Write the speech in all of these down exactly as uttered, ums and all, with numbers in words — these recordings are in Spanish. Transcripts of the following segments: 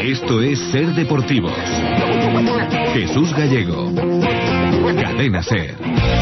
Esto es Ser Deportivos. Jesús Gallego. Cadena Ser.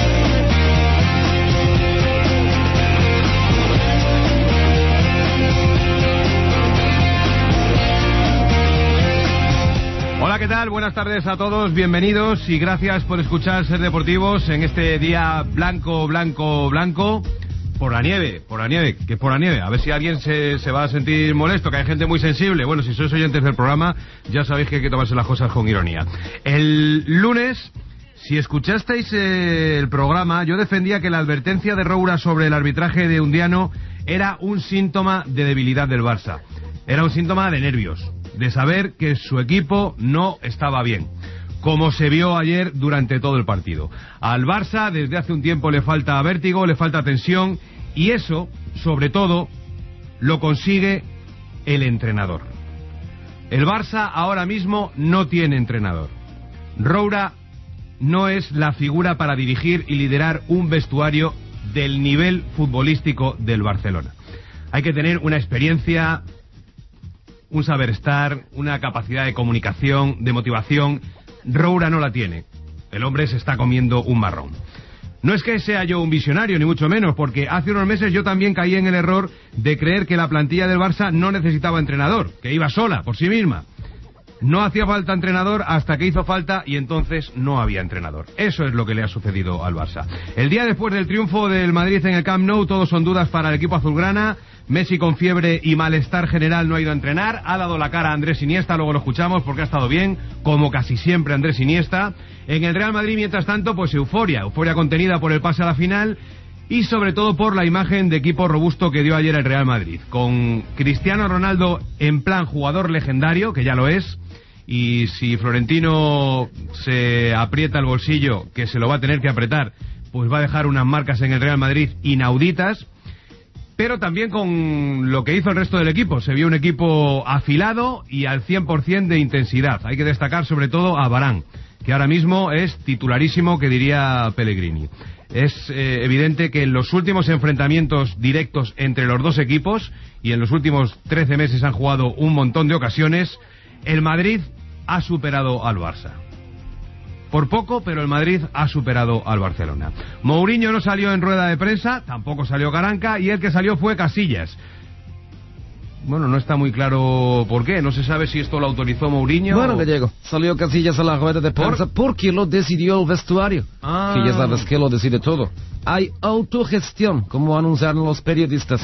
Hola, ¿qué tal? Buenas tardes a todos, bienvenidos y gracias por escuchar Ser Deportivos en este día blanco, blanco, blanco. Por la nieve, por la nieve, que por la nieve. A ver si alguien se, se va a sentir molesto, que hay gente muy sensible. Bueno, si sois oyentes del programa, ya sabéis que hay que tomarse las cosas con ironía. El lunes, si escuchasteis eh, el programa, yo defendía que la advertencia de Roura sobre el arbitraje de Undiano era un síntoma de debilidad del Barça. Era un síntoma de nervios, de saber que su equipo no estaba bien, como se vio ayer durante todo el partido. Al Barça desde hace un tiempo le falta vértigo, le falta tensión, y eso, sobre todo, lo consigue el entrenador. El Barça ahora mismo no tiene entrenador. Roura no es la figura para dirigir y liderar un vestuario del nivel futbolístico del Barcelona. Hay que tener una experiencia, un saber estar, una capacidad de comunicación, de motivación. Roura no la tiene. El hombre se está comiendo un marrón. No es que sea yo un visionario, ni mucho menos, porque hace unos meses yo también caí en el error de creer que la plantilla del Barça no necesitaba entrenador, que iba sola, por sí misma. No hacía falta entrenador hasta que hizo falta y entonces no había entrenador. Eso es lo que le ha sucedido al Barça. El día después del triunfo del Madrid en el Camp Nou, todos son dudas para el equipo azulgrana. Messi con fiebre y malestar general no ha ido a entrenar. Ha dado la cara a Andrés Iniesta, luego lo escuchamos porque ha estado bien, como casi siempre Andrés Iniesta. En el Real Madrid, mientras tanto, pues euforia. Euforia contenida por el pase a la final y sobre todo por la imagen de equipo robusto que dio ayer el Real Madrid. Con Cristiano Ronaldo en plan jugador legendario, que ya lo es. Y si Florentino se aprieta el bolsillo, que se lo va a tener que apretar, pues va a dejar unas marcas en el Real Madrid inauditas. Pero también con lo que hizo el resto del equipo. Se vio un equipo afilado y al cien por ciento de intensidad. Hay que destacar sobre todo a Varane, que ahora mismo es titularísimo, que diría Pellegrini. Es eh, evidente que en los últimos enfrentamientos directos entre los dos equipos, y en los últimos trece meses han jugado un montón de ocasiones, el Madrid ha superado al Barça. Por poco, pero el Madrid ha superado al Barcelona. Mourinho no salió en rueda de prensa, tampoco salió Caranca, y el que salió fue Casillas. Bueno, no está muy claro por qué, no se sabe si esto lo autorizó Mourinho. Bueno, o... Gallego, salió Casillas a la rueda de prensa ¿Por? porque lo decidió el vestuario. Ah. Que ya sabes que lo decide todo. Hay autogestión, como anunciaron los periodistas.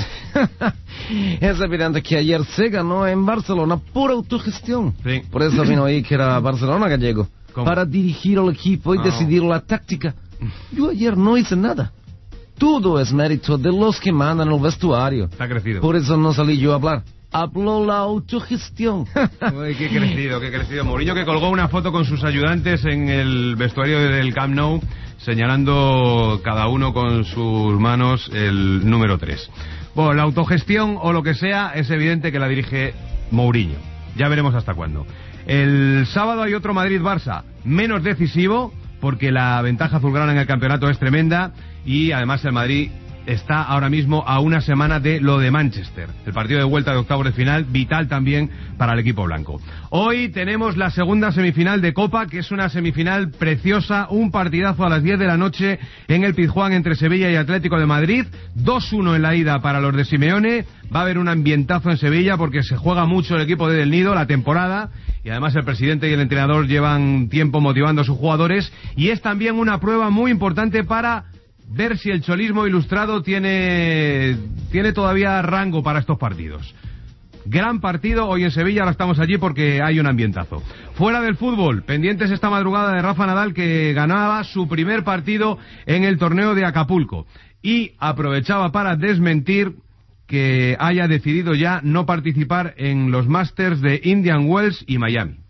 Es evidente que ayer se ganó en Barcelona por autogestión. Sí. Por eso vino ahí que era Barcelona, Gallego. ¿Cómo? Para dirigir al equipo y Ah. decidir la táctica. Yo ayer no hice nada. Todo es mérito de los que mandan el vestuario. Está crecido. Por eso no salí yo a hablar. Habló la autogestión. Uy, qué crecido, qué crecido. Mourinho, que colgó una foto con sus ayudantes en el vestuario del Camp Nou, señalando cada uno con sus manos el número tres. Bueno, la autogestión o lo que sea, es evidente que la dirige Mourinho. Ya veremos hasta cuándo. El sábado hay otro Madrid-Barça, menos decisivo, porque la ventaja azulgrana en el campeonato es tremenda, y además el Madrid está ahora mismo a una semana de lo de Manchester, el partido de vuelta de octavos de final, vital también para el equipo blanco. Hoy tenemos la segunda semifinal de Copa, que es una semifinal preciosa, un partidazo a las diez de la noche en el Pizjuán entre Sevilla y Atlético de Madrid, dos uno en la ida para los de Simeone. Va a haber un ambientazo en Sevilla porque se juega mucho el equipo de Del Nido la temporada, y además el presidente y el entrenador llevan tiempo motivando a sus jugadores, y es también una prueba muy importante para ver si el cholismo ilustrado tiene tiene todavía rango para estos partidos. Gran partido hoy en Sevilla, ahora estamos allí porque hay un ambientazo. Fuera del fútbol, pendientes esta madrugada de Rafa Nadal, que ganaba su primer partido en el torneo de Acapulco y aprovechaba para desmentir que haya decidido ya no participar en los Masters de Indian Wells y Miami.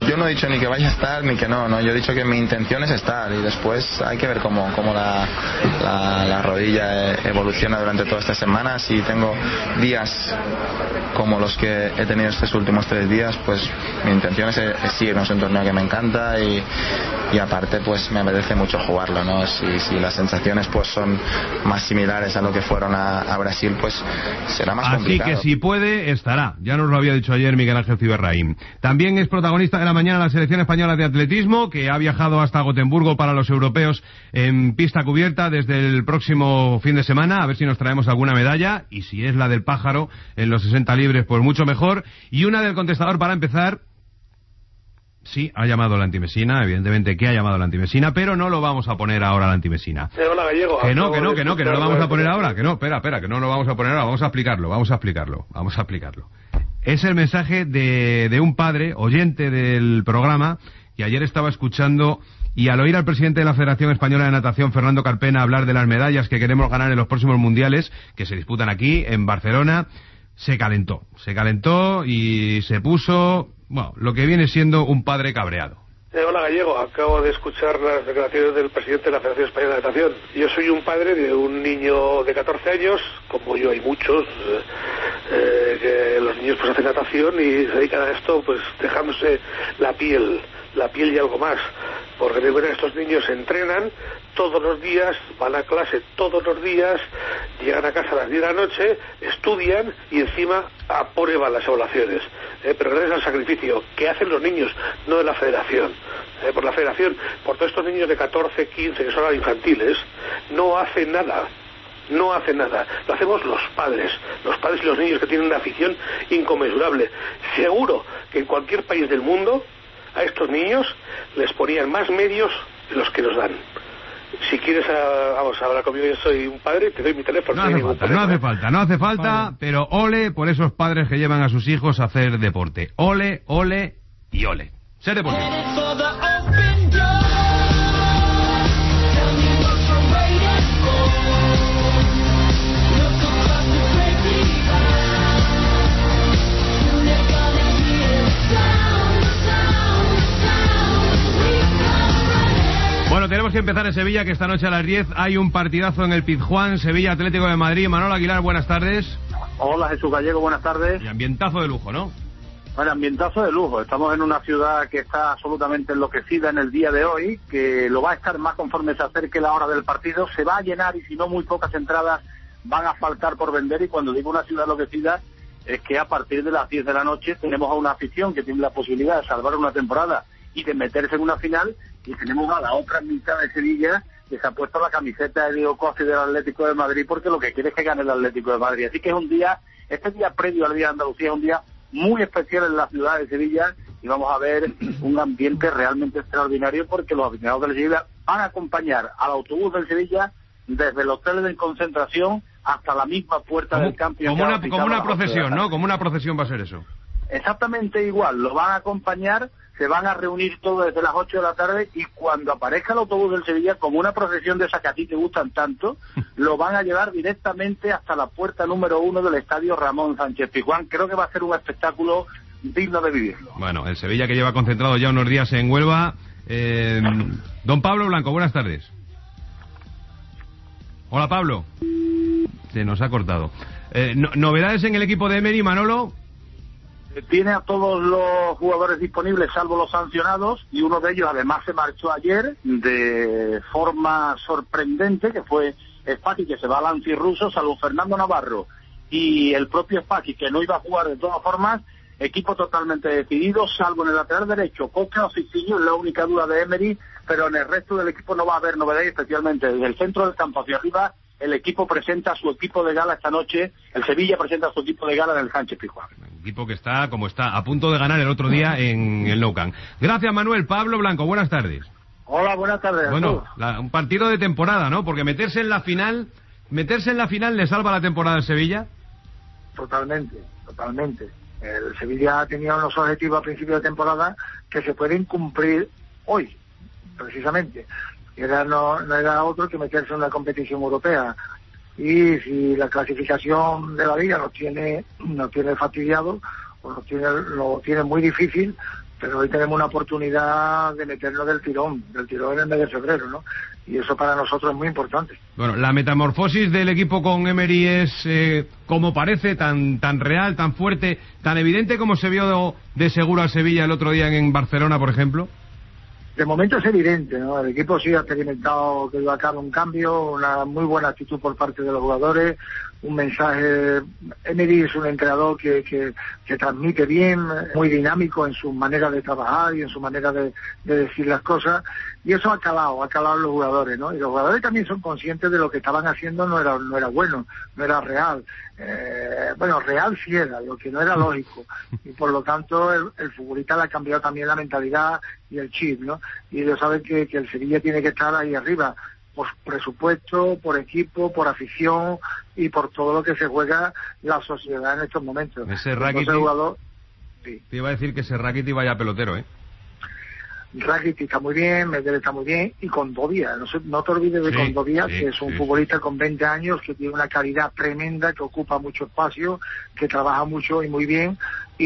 yo no he dicho ni que vaya a estar ni que no, no, yo he dicho que mi intención es estar, y después hay que ver cómo, cómo la, la, la rodilla evoluciona durante todas estas semanas. Y tengo días como los que he tenido estos últimos tres días, pues mi intención es, es seguir, ¿no? Es un torneo que me encanta, y, y aparte pues me apetece mucho jugarlo, ¿no? Si, si las sensaciones pues son más similares a lo que fueron a, a Brasil, pues será más Así complicado. Así que si puede, estará. Ya nos lo había dicho ayer Miguel Ángel Ciberraín. También es protagonista de la mañana la selección española de atletismo, que ha viajado hasta Gotemburgo para los europeos en pista cubierta desde el próximo fin de semana, a ver si nos traemos alguna medalla, y si es la del pájaro en los sesenta libres, pues mucho mejor. Y una del contestador para empezar. Sí, ha llamado la antimesina, evidentemente que ha llamado la antimesina, pero no lo vamos a poner ahora la antimesina. Eh, hola, Gallego. Que no, que no, que no, que no lo vamos a poner ahora, que no, espera, espera, que no lo vamos a poner ahora, vamos a explicarlo, vamos a explicarlo, vamos a explicarlo. Es el mensaje de, de un padre, oyente del programa, que ayer estaba escuchando, y al oír al presidente de la Federación Española de Natación, Fernando Carpena, hablar de las medallas que queremos ganar en los próximos mundiales, que se disputan aquí, en Barcelona, se calentó, se calentó y se puso... Bueno, lo que viene siendo un padre cabreado. Eh, hola, Gallego. Acabo de escuchar las declaraciones del presidente de la Federación Española de Natación. Yo soy un padre de un niño de catorce años, como yo hay muchos, eh, eh, que los niños pues hacen natación y se dedican a esto pues dejándose la piel, la piel y algo más. Porque de verdad estos niños entrenan todos los días, van a clase todos los días, llegan a casa a las diez de la noche, estudian y encima aprueban las evaluaciones. Eh, pero gracias al sacrificio que hacen los niños, no de la federación. Eh, por la federación, por todos estos niños de catorce, quince, que son ahora infantiles, no hacen nada. No hacen nada. Lo hacemos los padres, los padres y los niños que tienen una afición inconmensurable. Seguro que en cualquier país del mundo a estos niños les ponían más medios de los que nos dan. Si quieres, a, vamos a hablar conmigo, yo soy un padre, te doy mi teléfono. No hace falta, no hace falta, no hace falta, pero ole por esos padres que llevan a sus hijos a hacer deporte. Ole, ole y ole. Ser deportivo. Bueno, tenemos que empezar en Sevilla, que esta noche a las diez hay un partidazo en el Pizjuán, Sevilla Atlético de Madrid. Manolo Aguilar, buenas tardes. Hola, Jesús Gallego, buenas tardes. Y ambientazo de lujo, ¿no? Bueno, ambientazo de lujo. Estamos en una ciudad que está absolutamente enloquecida en el día de hoy, que lo va a estar más conforme se acerque la hora del partido. Se va a llenar y si no, muy pocas entradas van a faltar por vender. Y cuando digo una ciudad enloquecida, es que a partir de las diez de la noche tenemos a una afición que tiene la posibilidad de salvar una temporada y de meterse en una final, y tenemos a la otra mitad de Sevilla que se ha puesto la camiseta de Diego Costa y del Atlético de Madrid porque lo que quiere es que gane el Atlético de Madrid. Así que es un día, este día previo al Día de Andalucía, es un día muy especial en la ciudad de Sevilla, y vamos a ver un ambiente realmente extraordinario porque los aficionados del Sevilla van a acompañar al autobús del Sevilla desde el hotel de concentración hasta la misma puerta como, del campo. Como una, como una procesión, ¿no? Como una procesión va a ser eso. Exactamente igual, lo van a acompañar, se van a reunir todos desde las ocho de la tarde, y cuando aparezca el autobús del Sevilla, como una procesión de esas que a ti te gustan tanto, lo van a llevar directamente hasta la puerta número uno del estadio Ramón Sánchez Pizjuán. Creo que va a ser un espectáculo digno de vivirlo. Bueno, el Sevilla que lleva concentrado ya unos días en Huelva. Eh, don Pablo Blanco, buenas tardes. Hola, Pablo. Se nos ha cortado. Eh, no, ¿Novedades en el equipo de Emery, Manolo? Tiene a todos los jugadores disponibles salvo los sancionados, y uno de ellos además se marchó ayer de forma sorprendente, que fue Spaki, que se va al antirruso, salvo Fernando Navarro y el propio Spaki, que no iba a jugar de todas formas. Equipo totalmente decidido, salvo en el lateral derecho Coca o Cicinho, es la única duda de Emery, pero en el resto del equipo no va a haber novedades, especialmente desde el centro del campo hacia arriba. El equipo presenta a su equipo de gala esta noche, el Sevilla presenta a su equipo de gala en el Sánchez Pizjuán. Un equipo que está como está, a punto de ganar el otro día en el Nou Camp. Gracias, Manuel. Pablo Blanco, buenas tardes. Hola, buenas tardes. Bueno, la, un partido de temporada, ¿no? Porque meterse en la final, meterse en la final le salva la temporada al Sevilla. Totalmente, totalmente. El Sevilla tenía unos objetivos a principio de temporada que se pueden cumplir hoy, precisamente. Era, no, no era otro que meterse en una competición europea. Y si la clasificación de la liga nos tiene, nos tiene fastidiado, o nos tiene, lo tiene muy difícil, pero hoy tenemos una oportunidad de meternos del tirón, del tirón en el mes de febrero, ¿no? Y eso para nosotros es muy importante. Bueno, la metamorfosis del equipo con Emery es, eh, como parece, tan tan real, tan fuerte, tan evidente como se vio de seguro al Sevilla el otro día en Barcelona, por ejemplo. De momento es evidente, ¿no? El equipo sí ha experimentado que iba a cabo un cambio, una muy buena actitud por parte de los jugadores, un mensaje. Emery es un entrenador que, que, que transmite bien, muy dinámico en su manera de trabajar y en su manera de, de decir las cosas, y eso ha calado, ha calado en los jugadores, ¿no? Y los jugadores también son conscientes de lo que estaban haciendo no era, no era bueno, no era real. Eh, bueno, real sí era, lo que no era lógico, y por lo tanto el, el futbolista le ha cambiado también la mentalidad y el chip, ¿no? Y ellos saben que, que el Sevilla tiene que estar ahí arriba, por presupuesto, por equipo, por afición y por todo lo que se juega la sociedad en estos momentos. Ese Rakitic, jugador, sí. Te iba a decir que ese Rakitic vaya pelotero, ¿eh? Rakitic está muy bien, Medel está muy bien, y Condovia, no, se, no te olvides de sí, Condovia, sí, que es un sí, futbolista sí. con veinte años, que tiene una calidad tremenda, que ocupa mucho espacio, que trabaja mucho y muy bien,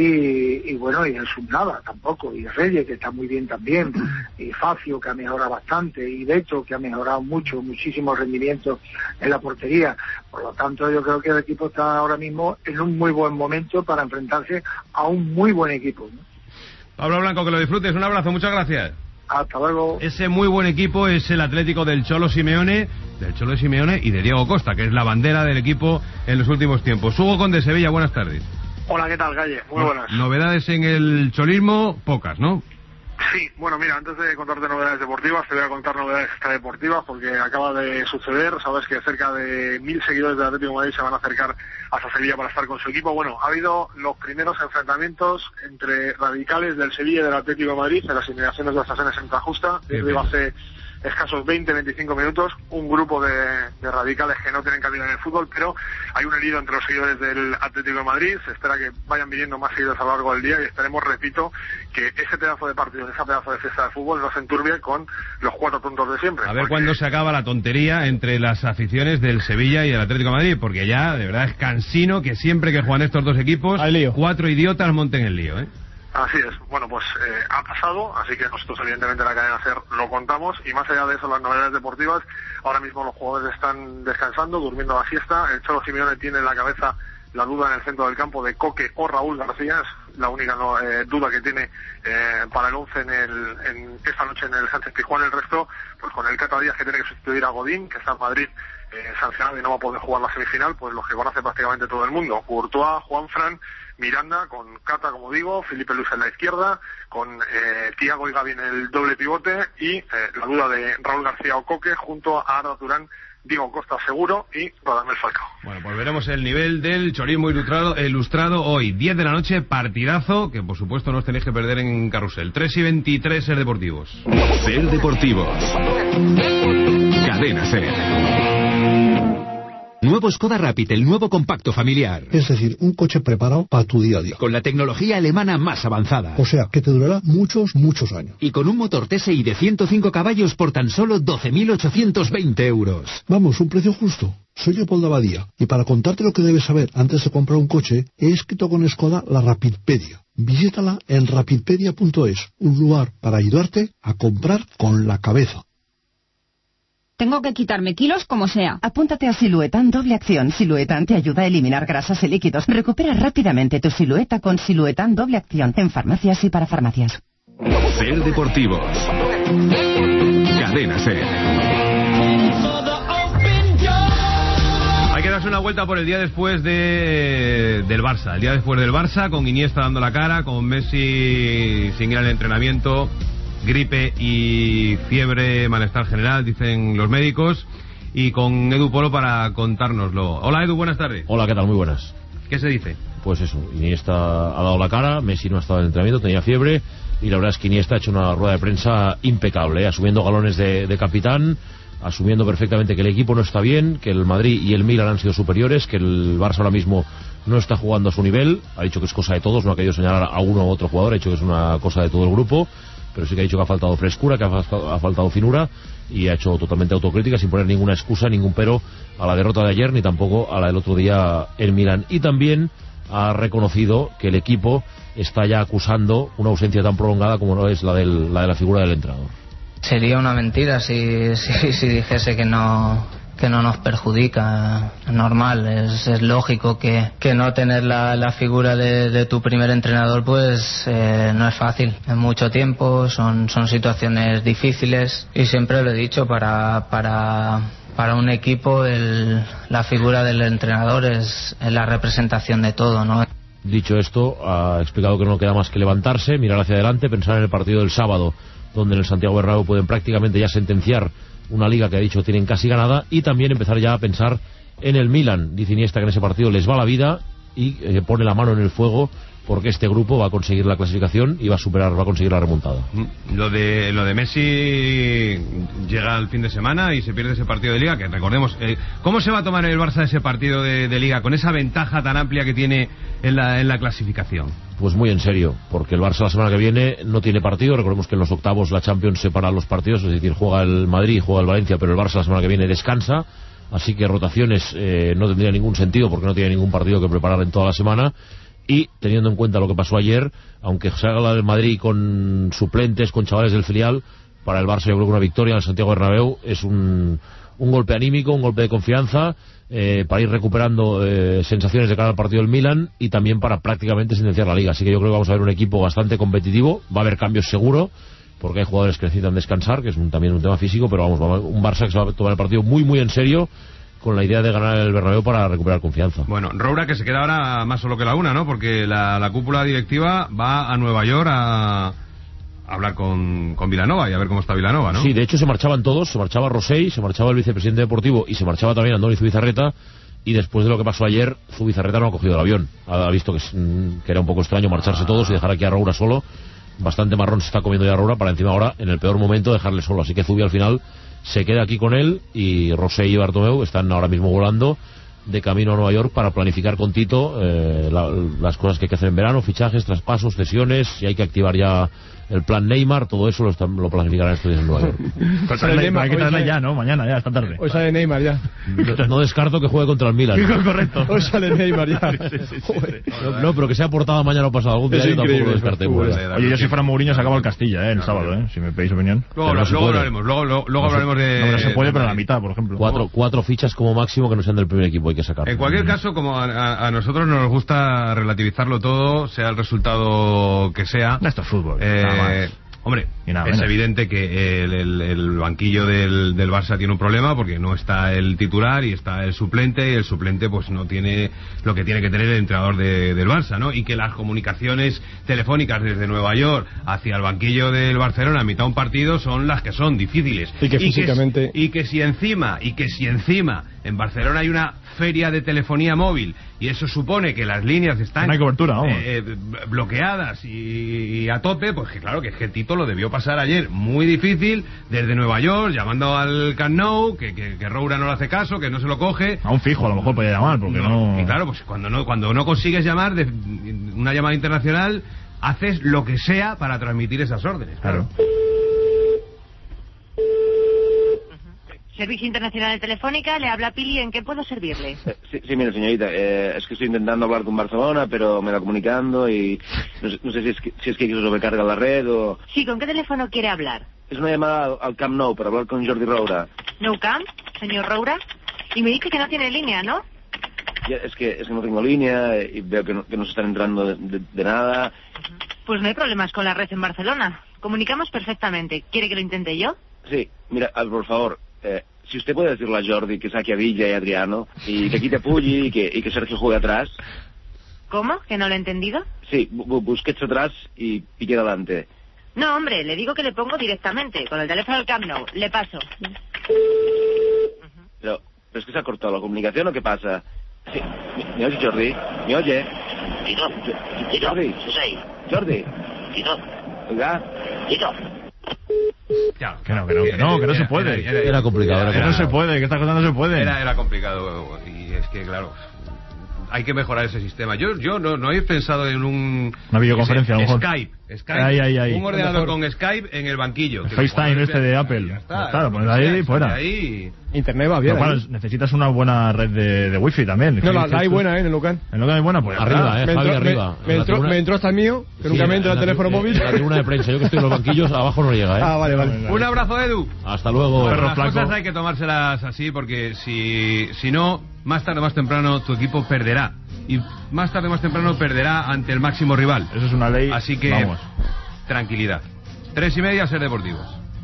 y, y bueno, y Jesús nada tampoco, y Reyes, que está muy bien también, y Facio, que ha mejorado bastante, y Beto, que ha mejorado mucho, muchísimo rendimiento en la portería. Por lo tanto, yo creo que el equipo está ahora mismo en un muy buen momento para enfrentarse a un muy buen equipo, ¿no? Pablo Blanco, que lo disfrutes, un abrazo, muchas gracias. Hasta luego. Ese muy buen equipo es el Atlético del Cholo Simeone, del Cholo Simeone y de Diego Costa, que es la bandera del equipo en los últimos tiempos. Hugo Conde, Sevilla, buenas tardes. Hola, ¿qué tal, Galle? Muy buenas. Novedades en el cholismo, pocas, ¿no? Sí, bueno, mira, antes de contarte novedades deportivas, te voy a contar novedades extradeportivas, porque acaba de suceder, sabes que cerca de mil seguidores del Atlético de Madrid se van a acercar hasta Sevilla para estar con su equipo. Bueno, ha habido los primeros enfrentamientos entre radicales del Sevilla y del Atlético de Madrid en las inmediaciones de las estaciones en Trajusta, desde hace escasos veinte a veinticinco minutos, un grupo de, de radicales que no tienen cabida en el fútbol, pero hay un herido entre los seguidores del Atlético de Madrid. Se espera que vayan viniendo más seguidores a lo largo del día y esperemos, repito, que ese pedazo de partido, ese pedazo de fiesta de fútbol no se enturbie con los cuatro puntos de siempre. A ver porque... cuándo se acaba la tontería entre las aficiones del Sevilla y el Atlético de Madrid, porque ya de verdad es cansino que siempre que juegan estos dos equipos, cuatro idiotas monten el lío, ¿eh? Así es. Bueno, pues eh, ha pasado, así que nosotros evidentemente en la cadena SER lo contamos, y más allá de eso, las novedades deportivas, ahora mismo los jugadores están descansando, durmiendo la siesta. El Cholo Simeone tiene en la cabeza la duda en el centro del campo de Coque o Raúl García, es la única no, eh, duda que tiene eh, para el once en, el, en esta noche en el Sánchez Pizjuán. El resto, pues con el Cata Díaz, que tiene que sustituir a Godín, que está en Madrid eh, sancionado y no va a poder jugar la semifinal, pues los que conoce prácticamente todo el mundo: Courtois, Juanfran, Miranda, con Cata, como digo, Felipe Luis en la izquierda, con eh, Thiago y Gavi en el doble pivote, y eh, la duda de Raúl García o Coque junto a Arda Turán, Diego Costa seguro y Radamel Falcao. Bueno, pues veremos el nivel del chorismo ilustrado, ilustrado hoy, diez de la noche, partidazo, que por supuesto no os tenéis que perder en Carrusel. tres y veintitrés, Ser Deportivos. Ser Deportivos. Cadena Ser. Nuevo Skoda Rapid, el nuevo compacto familiar. Es decir, un coche preparado para tu día a día. Con la tecnología alemana más avanzada. O sea, que te durará muchos, muchos años. Y con un motor T S I de ciento cinco caballos por tan solo doce mil ochocientos veinte euros. Vamos, un precio justo. Soy Leopoldo Abadía, y para contarte lo que debes saber antes de comprar un coche, he escrito con Skoda la Rapidpedia. Visítala en rapidpedia punto es, un lugar para ayudarte a comprar con la cabeza. Tengo que quitarme kilos como sea. Apúntate a Siluetan Doble Acción. Siluetan te ayuda a eliminar grasas y líquidos. Recupera rápidamente tu silueta con Siluetan Doble Acción en farmacias y para farmacias. Ser Deportivos. Cadena Ser. Hay que darse una vuelta por el día después de del Barça. El día después del Barça, con Iniesta dando la cara, con Messi sin ir al entrenamiento, gripe y fiebre, malestar general, dicen los médicos, y con Edu Polo para contárnoslo. Hola Edu, buenas tardes. Hola, ¿qué tal? Muy buenas. ¿Qué se dice? Pues eso, Iniesta ha dado la cara, Messi no ha estado en el entrenamiento, tenía fiebre, y la verdad es que Iniesta ha hecho una rueda de prensa impecable, ¿eh? Asumiendo galones de, de capitán, asumiendo perfectamente que el equipo no está bien, que el Madrid y el Milan han sido superiores, que el Barça ahora mismo no está jugando a su nivel. Ha dicho que es cosa de todos, no ha querido señalar a uno u otro jugador, ha dicho que es una cosa de todo el grupo, pero sí que ha dicho que ha faltado frescura, que ha faltado, ha faltado finura, y ha hecho totalmente autocrítica sin poner ninguna excusa, ningún pero a la derrota de ayer, ni tampoco a la del otro día en Milán. Y también ha reconocido que el equipo está ya acusando una ausencia tan prolongada como no es la, del, la de la figura del entrenador. Sería una mentira si, si, si dijese que no que no nos perjudica. Es normal, es, es lógico que, que no tener la, la figura de, de tu primer entrenador pues eh, no es fácil. Es mucho tiempo, son, son situaciones difíciles y siempre lo he dicho, para, para, para un equipo el, la figura del entrenador es, es la representación de todo, ¿no? Dicho esto, ha explicado que no queda más que levantarse, mirar hacia adelante, pensar en el partido del sábado, donde en el Santiago Bernabéu pueden prácticamente ya sentenciar una liga que ha dicho tienen casi ganada, y también empezar ya a pensar en el Milan. Dice Iniesta que en ese partido les va la vida y eh, pone la mano en el fuego porque este grupo va a conseguir la clasificación y va a superar, va a conseguir la remontada. Lo de lo de Messi llega al fin de semana y se pierde ese partido de Liga, que recordemos, eh, ¿cómo se va a tomar el Barça ese partido de, de Liga con esa ventaja tan amplia que tiene en la, en la clasificación? Pues muy en serio, porque el Barça la semana que viene no tiene partido. Recordemos que en los octavos la Champions separa los partidos, es decir, juega el Madrid, juega el Valencia, pero el Barça la semana que viene descansa, así que rotaciones eh, no tendría ningún sentido porque no tiene ningún partido que preparar en toda la semana. Y teniendo en cuenta lo que pasó ayer, aunque se haga la del Madrid con suplentes, con chavales del filial, para el Barça yo creo que una victoria en el Santiago Bernabéu es un, un golpe anímico, un golpe de confianza eh, para ir recuperando eh, sensaciones de cara al partido del Milan y también para prácticamente sentenciar la Liga. Así que yo creo que vamos a ver un equipo bastante competitivo. Va a haber cambios seguro, porque hay jugadores que necesitan descansar, que es un, también un tema físico, pero vamos, vamos, un Barça que se va a tomar el partido muy muy en serio, con la idea de ganar el Bernabéu para recuperar confianza. Bueno, Roura que se queda ahora más solo que la una, ¿no? Porque la, la cúpula directiva va a Nueva York a, a hablar con, con Vilanova y a ver cómo está Vilanova, ¿no? Sí, de hecho se marchaban todos, se marchaba Rosell, se marchaba el vicepresidente deportivo y se marchaba también Andoni Zubizarreta, y después de lo que pasó ayer, Zubizarreta no ha cogido el avión. Ha visto que, que era un poco extraño marcharse todos y dejar aquí a Roura solo. Bastante marrón se está comiendo ya Roura para encima ahora, en el peor momento, dejarle solo. Así que Zubi al final se queda aquí con él, y Rosell y Bartomeu están ahora mismo volando de camino a Nueva York para planificar con Tito eh, la, las cosas que hay que hacer en verano, fichajes, traspasos, cesiones, si hay que activar ya el plan Neymar, todo eso lo, están, lo planificarán estos días en Nueva York. Pues sale Neymar, hay que traerle ya, ¿no? Mañana, ya, esta tarde. Hoy sale Neymar ya. No, no descarto que juegue contra el Milan. Correcto. Hoy sale Neymar ya. Sí, sí, sí, sí. No, no, pero que sea portada mañana o pasado. Algún día yo tampoco lo descartemos. Oye, yo si fuera Mourinho sacaba el Castilla, ¿eh? El sábado, ¿eh? Si me pedís opinión. Luego, no luego hablaremos, luego, luego, luego no hablaremos de... No, no se puede, pero a la mitad, por ejemplo. Cuatro, cuatro fichas como máximo que no sean del primer equipo hay que sacar. En cualquier caso, como a, a, a nosotros nos gusta relativizarlo todo, sea el resultado que sea. Esto es fútbol. Eh, nada más. Hombre, es menos. Evidente que el, el, el banquillo del, del Barça tiene un problema porque no está el titular y está el suplente, y el suplente pues no tiene lo que tiene que tener el entrenador de, del Barça, ¿no? Y que las comunicaciones telefónicas desde Nueva York hacia el banquillo del Barcelona a mitad de un partido son las que son difíciles. Y que físicamente... Y que, y que si encima, y que si encima en Barcelona hay una feria de telefonía móvil y eso supone que las líneas están no hay cobertura, vamos. Eh, eh, bloqueadas y, y a tope, pues que claro que es que Tito lo debió pasar ayer muy difícil desde Nueva York, llamando al Camp Nou, que, que, que Roura no le hace caso, que no se lo coge. A un fijo a lo mejor podía llamar, porque no... no... Y claro, pues cuando no, cuando no consigues llamar de una llamada internacional, haces lo que sea para transmitir esas órdenes. Claro. claro. Servicio Internacional de Telefónica, le habla Pili, ¿en qué puedo servirle? Eh, sí, sí, mire, señorita, eh, es que estoy intentando hablar con Barcelona, pero me da comunicando y no sé, no sé si, es que, si es que se sobrecarga la red o... Sí, ¿con qué teléfono quiere hablar? Es una llamada al, al Camp Nou para hablar con Jordi Roura. ¿Nou Camp, señor Roura? Y me dice que no tiene línea, ¿no? Ya, es que es que no tengo línea y veo que no, que no se están entrando de, de, de nada. Pues no hay problemas con la red en Barcelona. Comunicamos perfectamente. ¿Quiere que lo intente yo? Sí, mira, por favor... Eh, si usted puede decirle a Jordi que saque a Villa y a Adriano y que quite Pulli y que, y que Sergio juegue atrás. ¿Cómo? ¿Que no lo he entendido? Sí, bu Busquets atrás y Piqué adelante. No, hombre, le digo que le pongo directamente, con el teléfono del Camp Nou. Le paso. Pero, ¿pero es que se ha cortado la comunicación o qué pasa? Sí. ¿Me, ¿Me oye Jordi? ¿Me oye? Tito. Tito. Jordi. Sí. Jordi. Tito. Oiga. Tito. Ya, que no, que no, que no, que no se puede. Era, era, era complicado. Era, que era, no se puede, que estas cosas no se pueden. Era, era complicado y es que, claro, hay que mejorar ese sistema. Yo yo no, no he pensado en un... Una videoconferencia, a lo mejor. Skype. Skype. Ay, ay, ay. Un ordenador con Skype en el banquillo. El FaceTime este de Apple. Ya está, claro, pones ahí y fuera. Ahí... Internet va bien. Pero, ¿eh? claro, necesitas una buena red de, de wifi también. No, la, la hay buena, ¿eh? En el local. En el local hay buena, pues arriba, eh, me Javi, entró, arriba. Me, me, entró, tribuna... me entró hasta el mío, que nunca sí, me entra el la, teléfono en, móvil. En la tribuna de prensa, yo que estoy en los banquillos, abajo no llega, ¿eh? Ah, vale, vale. Un abrazo, Edu. Hasta luego. Bueno, las cosas hay que tomárselas así, porque si, si no, más tarde o más temprano tu equipo perderá. Y más tarde o más temprano perderá ante el máximo rival. Eso es una ley. Así que, vamos. Tranquilidad. Tres y media, Ser Deportivos.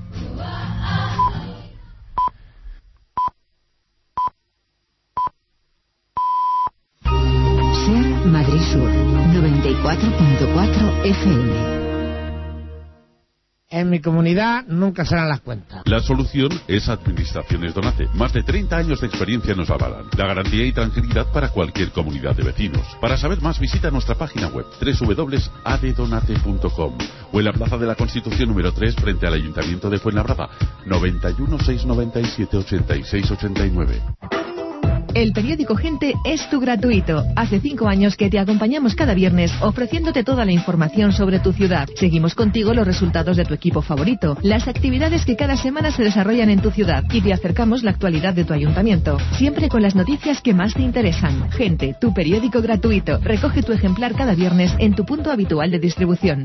Ser Madrid Sur, noventa y cuatro punto cuatro F M. En mi comunidad nunca serán las cuentas. La solución es Administraciones Donate. Más de treinta años de experiencia nos avalan. La garantía y tranquilidad para cualquier comunidad de vecinos. Para saber más, visita nuestra página web doble u doble u doble u punto a d donate punto com o en la Plaza de la Constitución número tres frente al Ayuntamiento de Fuenlabrada, noventa y uno, seiscientos noventa y siete, ochenta y seis ochenta y nueve. El periódico Gente es tu gratuito. Hace cinco años que te acompañamos cada viernes ofreciéndote toda la información sobre tu ciudad. Seguimos contigo los resultados de tu equipo favorito, las actividades que cada semana se desarrollan en tu ciudad y te acercamos la actualidad de tu ayuntamiento. Siempre con las noticias que más te interesan. Gente, tu periódico gratuito. Recoge tu ejemplar cada viernes en tu punto habitual de distribución.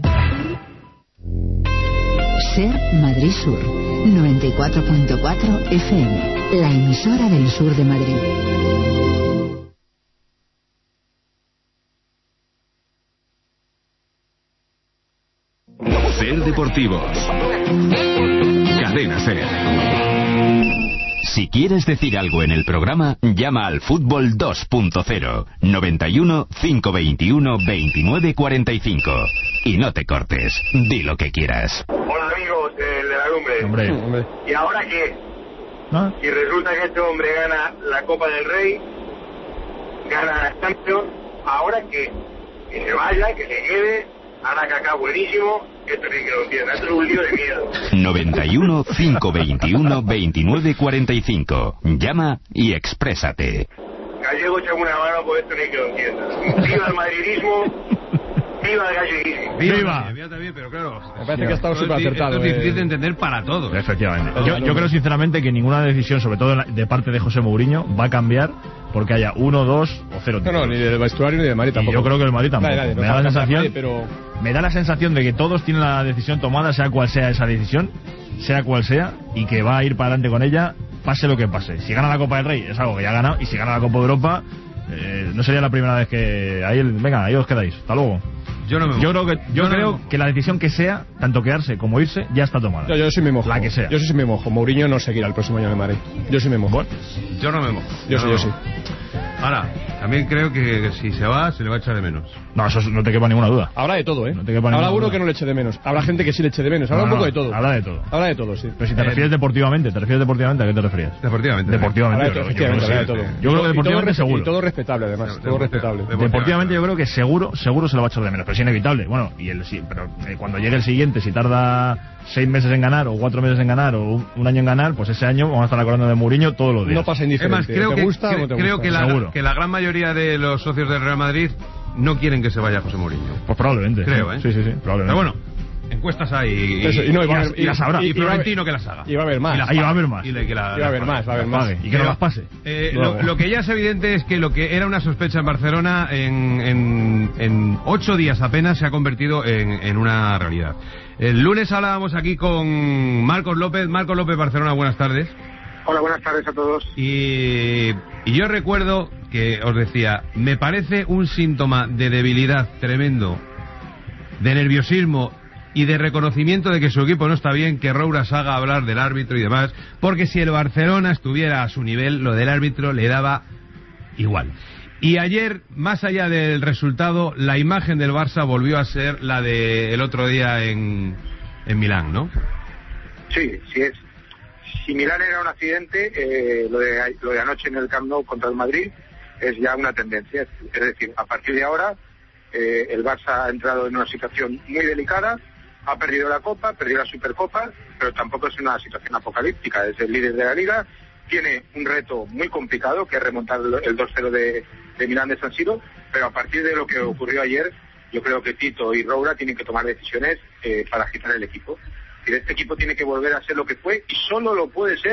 Ser Madrid Sur, noventa y cuatro punto cuatro F M, la emisora del sur de Madrid. Ser Deportivos. Cadena Ser. Si quieres decir algo en el programa, llama al Fútbol dos punto cero, noventa y uno, cinco veintiuno, veintinueve cuarenta y cinco. Y no te cortes, di lo que quieras. Hola amigos del de la lumbre. Hombre. Hombre. ¿Y ahora qué? ¿Ah? Si resulta que este hombre gana la Copa del Rey, gana la Champions, ¿ahora qué? Que se vaya, que se quede, hará caca buenísimo. Esto sí que lo entiendo, esto es un lío de miedo. noventa y uno, cinco veintiuno, veintinueve cuarenta y cinco. Llama y exprésate. Gallego, echame una mano, pues esto ni que lo entienda. ¡Viva el madridismo! ¡Viva el galleguismo! ¡Viva! Viva también, pero claro. Me parece que ha estado súper acertado. Esto es difícil eh. de entender para todos. Efectivamente. Yo, yo creo sinceramente que ninguna decisión, sobre todo de parte de José Mourinho, va a cambiar porque haya uno, dos o cero. No, no, ni del vestuario ni de Madrid tampoco. Y yo creo que el Madrid tampoco. Nadie, nadie, me no da la sensación, nadie, pero... me da la sensación de que todos tienen la decisión tomada, sea cual sea esa decisión, sea cual sea, y que va a ir para adelante con ella, pase lo que pase. Si gana la Copa del Rey es algo que ya ha ganado, y si gana la Copa de Europa, eh, no sería la primera vez que ahí, el, venga, ahí os quedáis. Hasta luego. Yo no me Yo creo que yo, Yo no creo me que la decisión que sea, tanto quedarse como irse, ya está tomada. Yo, yo sí me mojo. La que sea. Yo sí, sí me mojo. Mourinho no seguirá el próximo año de Madrid. Yo sí me mojo. Bueno, Yo no me mojo. Yo sí, no yo me sí. mojo. Ahora, también creo que, que si se va, se le va a echar de menos. no, eso no te quepa ninguna duda. Habrá de todo, ¿eh? No te quepa Habrá ninguna alguno duda. que no le eche de menos. Habrá gente que sí le eche de menos. Habrá No, un no, poco de todo. Habla de todo. Habrá de todo, sí. Pero si te Eh, refieres deportivamente, ¿te refieres deportivamente a qué te refieres? Deportivamente. Deportivamente. Habrá de todo, yo creo efectivamente, que habrá de sí. todo. Yo creo que Y todo deportivamente respe- seguro. Y todo respetable, además. De- Todo de- respetable. de- Deportivamente yo creo que seguro, seguro se lo va a echar de menos, pero es inevitable. Bueno, y el sí, pero eh, cuando llegue el siguiente, si tarda seis meses en ganar, o cuatro meses en ganar, o un, un año en ganar, pues ese año vamos a estar acordando de Mourinho todos los días. No pasa Es indiferente. más, creo, ¿Te que, gusta cre- o no te creo gusta? que, la, Seguro. que la gran mayoría de los socios del Real Madrid no quieren que se vaya José Mourinho. Pues probablemente. Creo, sí. ¿eh? Sí, sí, sí, probablemente. Pero bueno, encuestas hay. Y, Eso, y no, y va a las- haber- y las habrá. y- Y, y va a Florentino haber- que las haga. Y va a haber más. Y las Ahí va a pague. haber más. Y le- que la- Y va a haber las más, pague. va a haber Pague, más. y que no Pero, las pase. Eh, Luego. lo, lo que ya es evidente es que lo que era una sospecha en Barcelona en, en, en ocho días apenas se ha convertido en, en una realidad. El lunes hablábamos aquí con Marcos López. Marcos López, Barcelona, buenas tardes. Hola, buenas tardes a todos. Y, y yo recuerdo que os decía, me parece un síntoma de debilidad tremendo, de nerviosismo y de reconocimiento de que su equipo no está bien, que Roura haga hablar del árbitro y demás, porque si el Barcelona estuviera a su nivel, lo del árbitro le daba igual. Y ayer, más allá del resultado, la imagen del Barça volvió a ser la del otro día en, en Milán, ¿no? Sí, sí es. Si Milán era un accidente, eh, lo, de, lo de anoche en el Camp Nou contra el Madrid es ya una tendencia. Es decir, a partir de ahora, eh, el Barça ha entrado en una situación muy delicada, ha perdido la Copa, perdió la Supercopa, pero tampoco es una situación apocalíptica. Es el líder de la Liga, tiene un reto muy complicado, que es remontar el dos cero de, de Milán de San Siro, pero a partir de lo que ocurrió ayer, yo creo que Tito y Roura tienen que tomar decisiones eh, para agitar el equipo. Y este equipo tiene que volver a ser lo que fue, y solo lo puede ser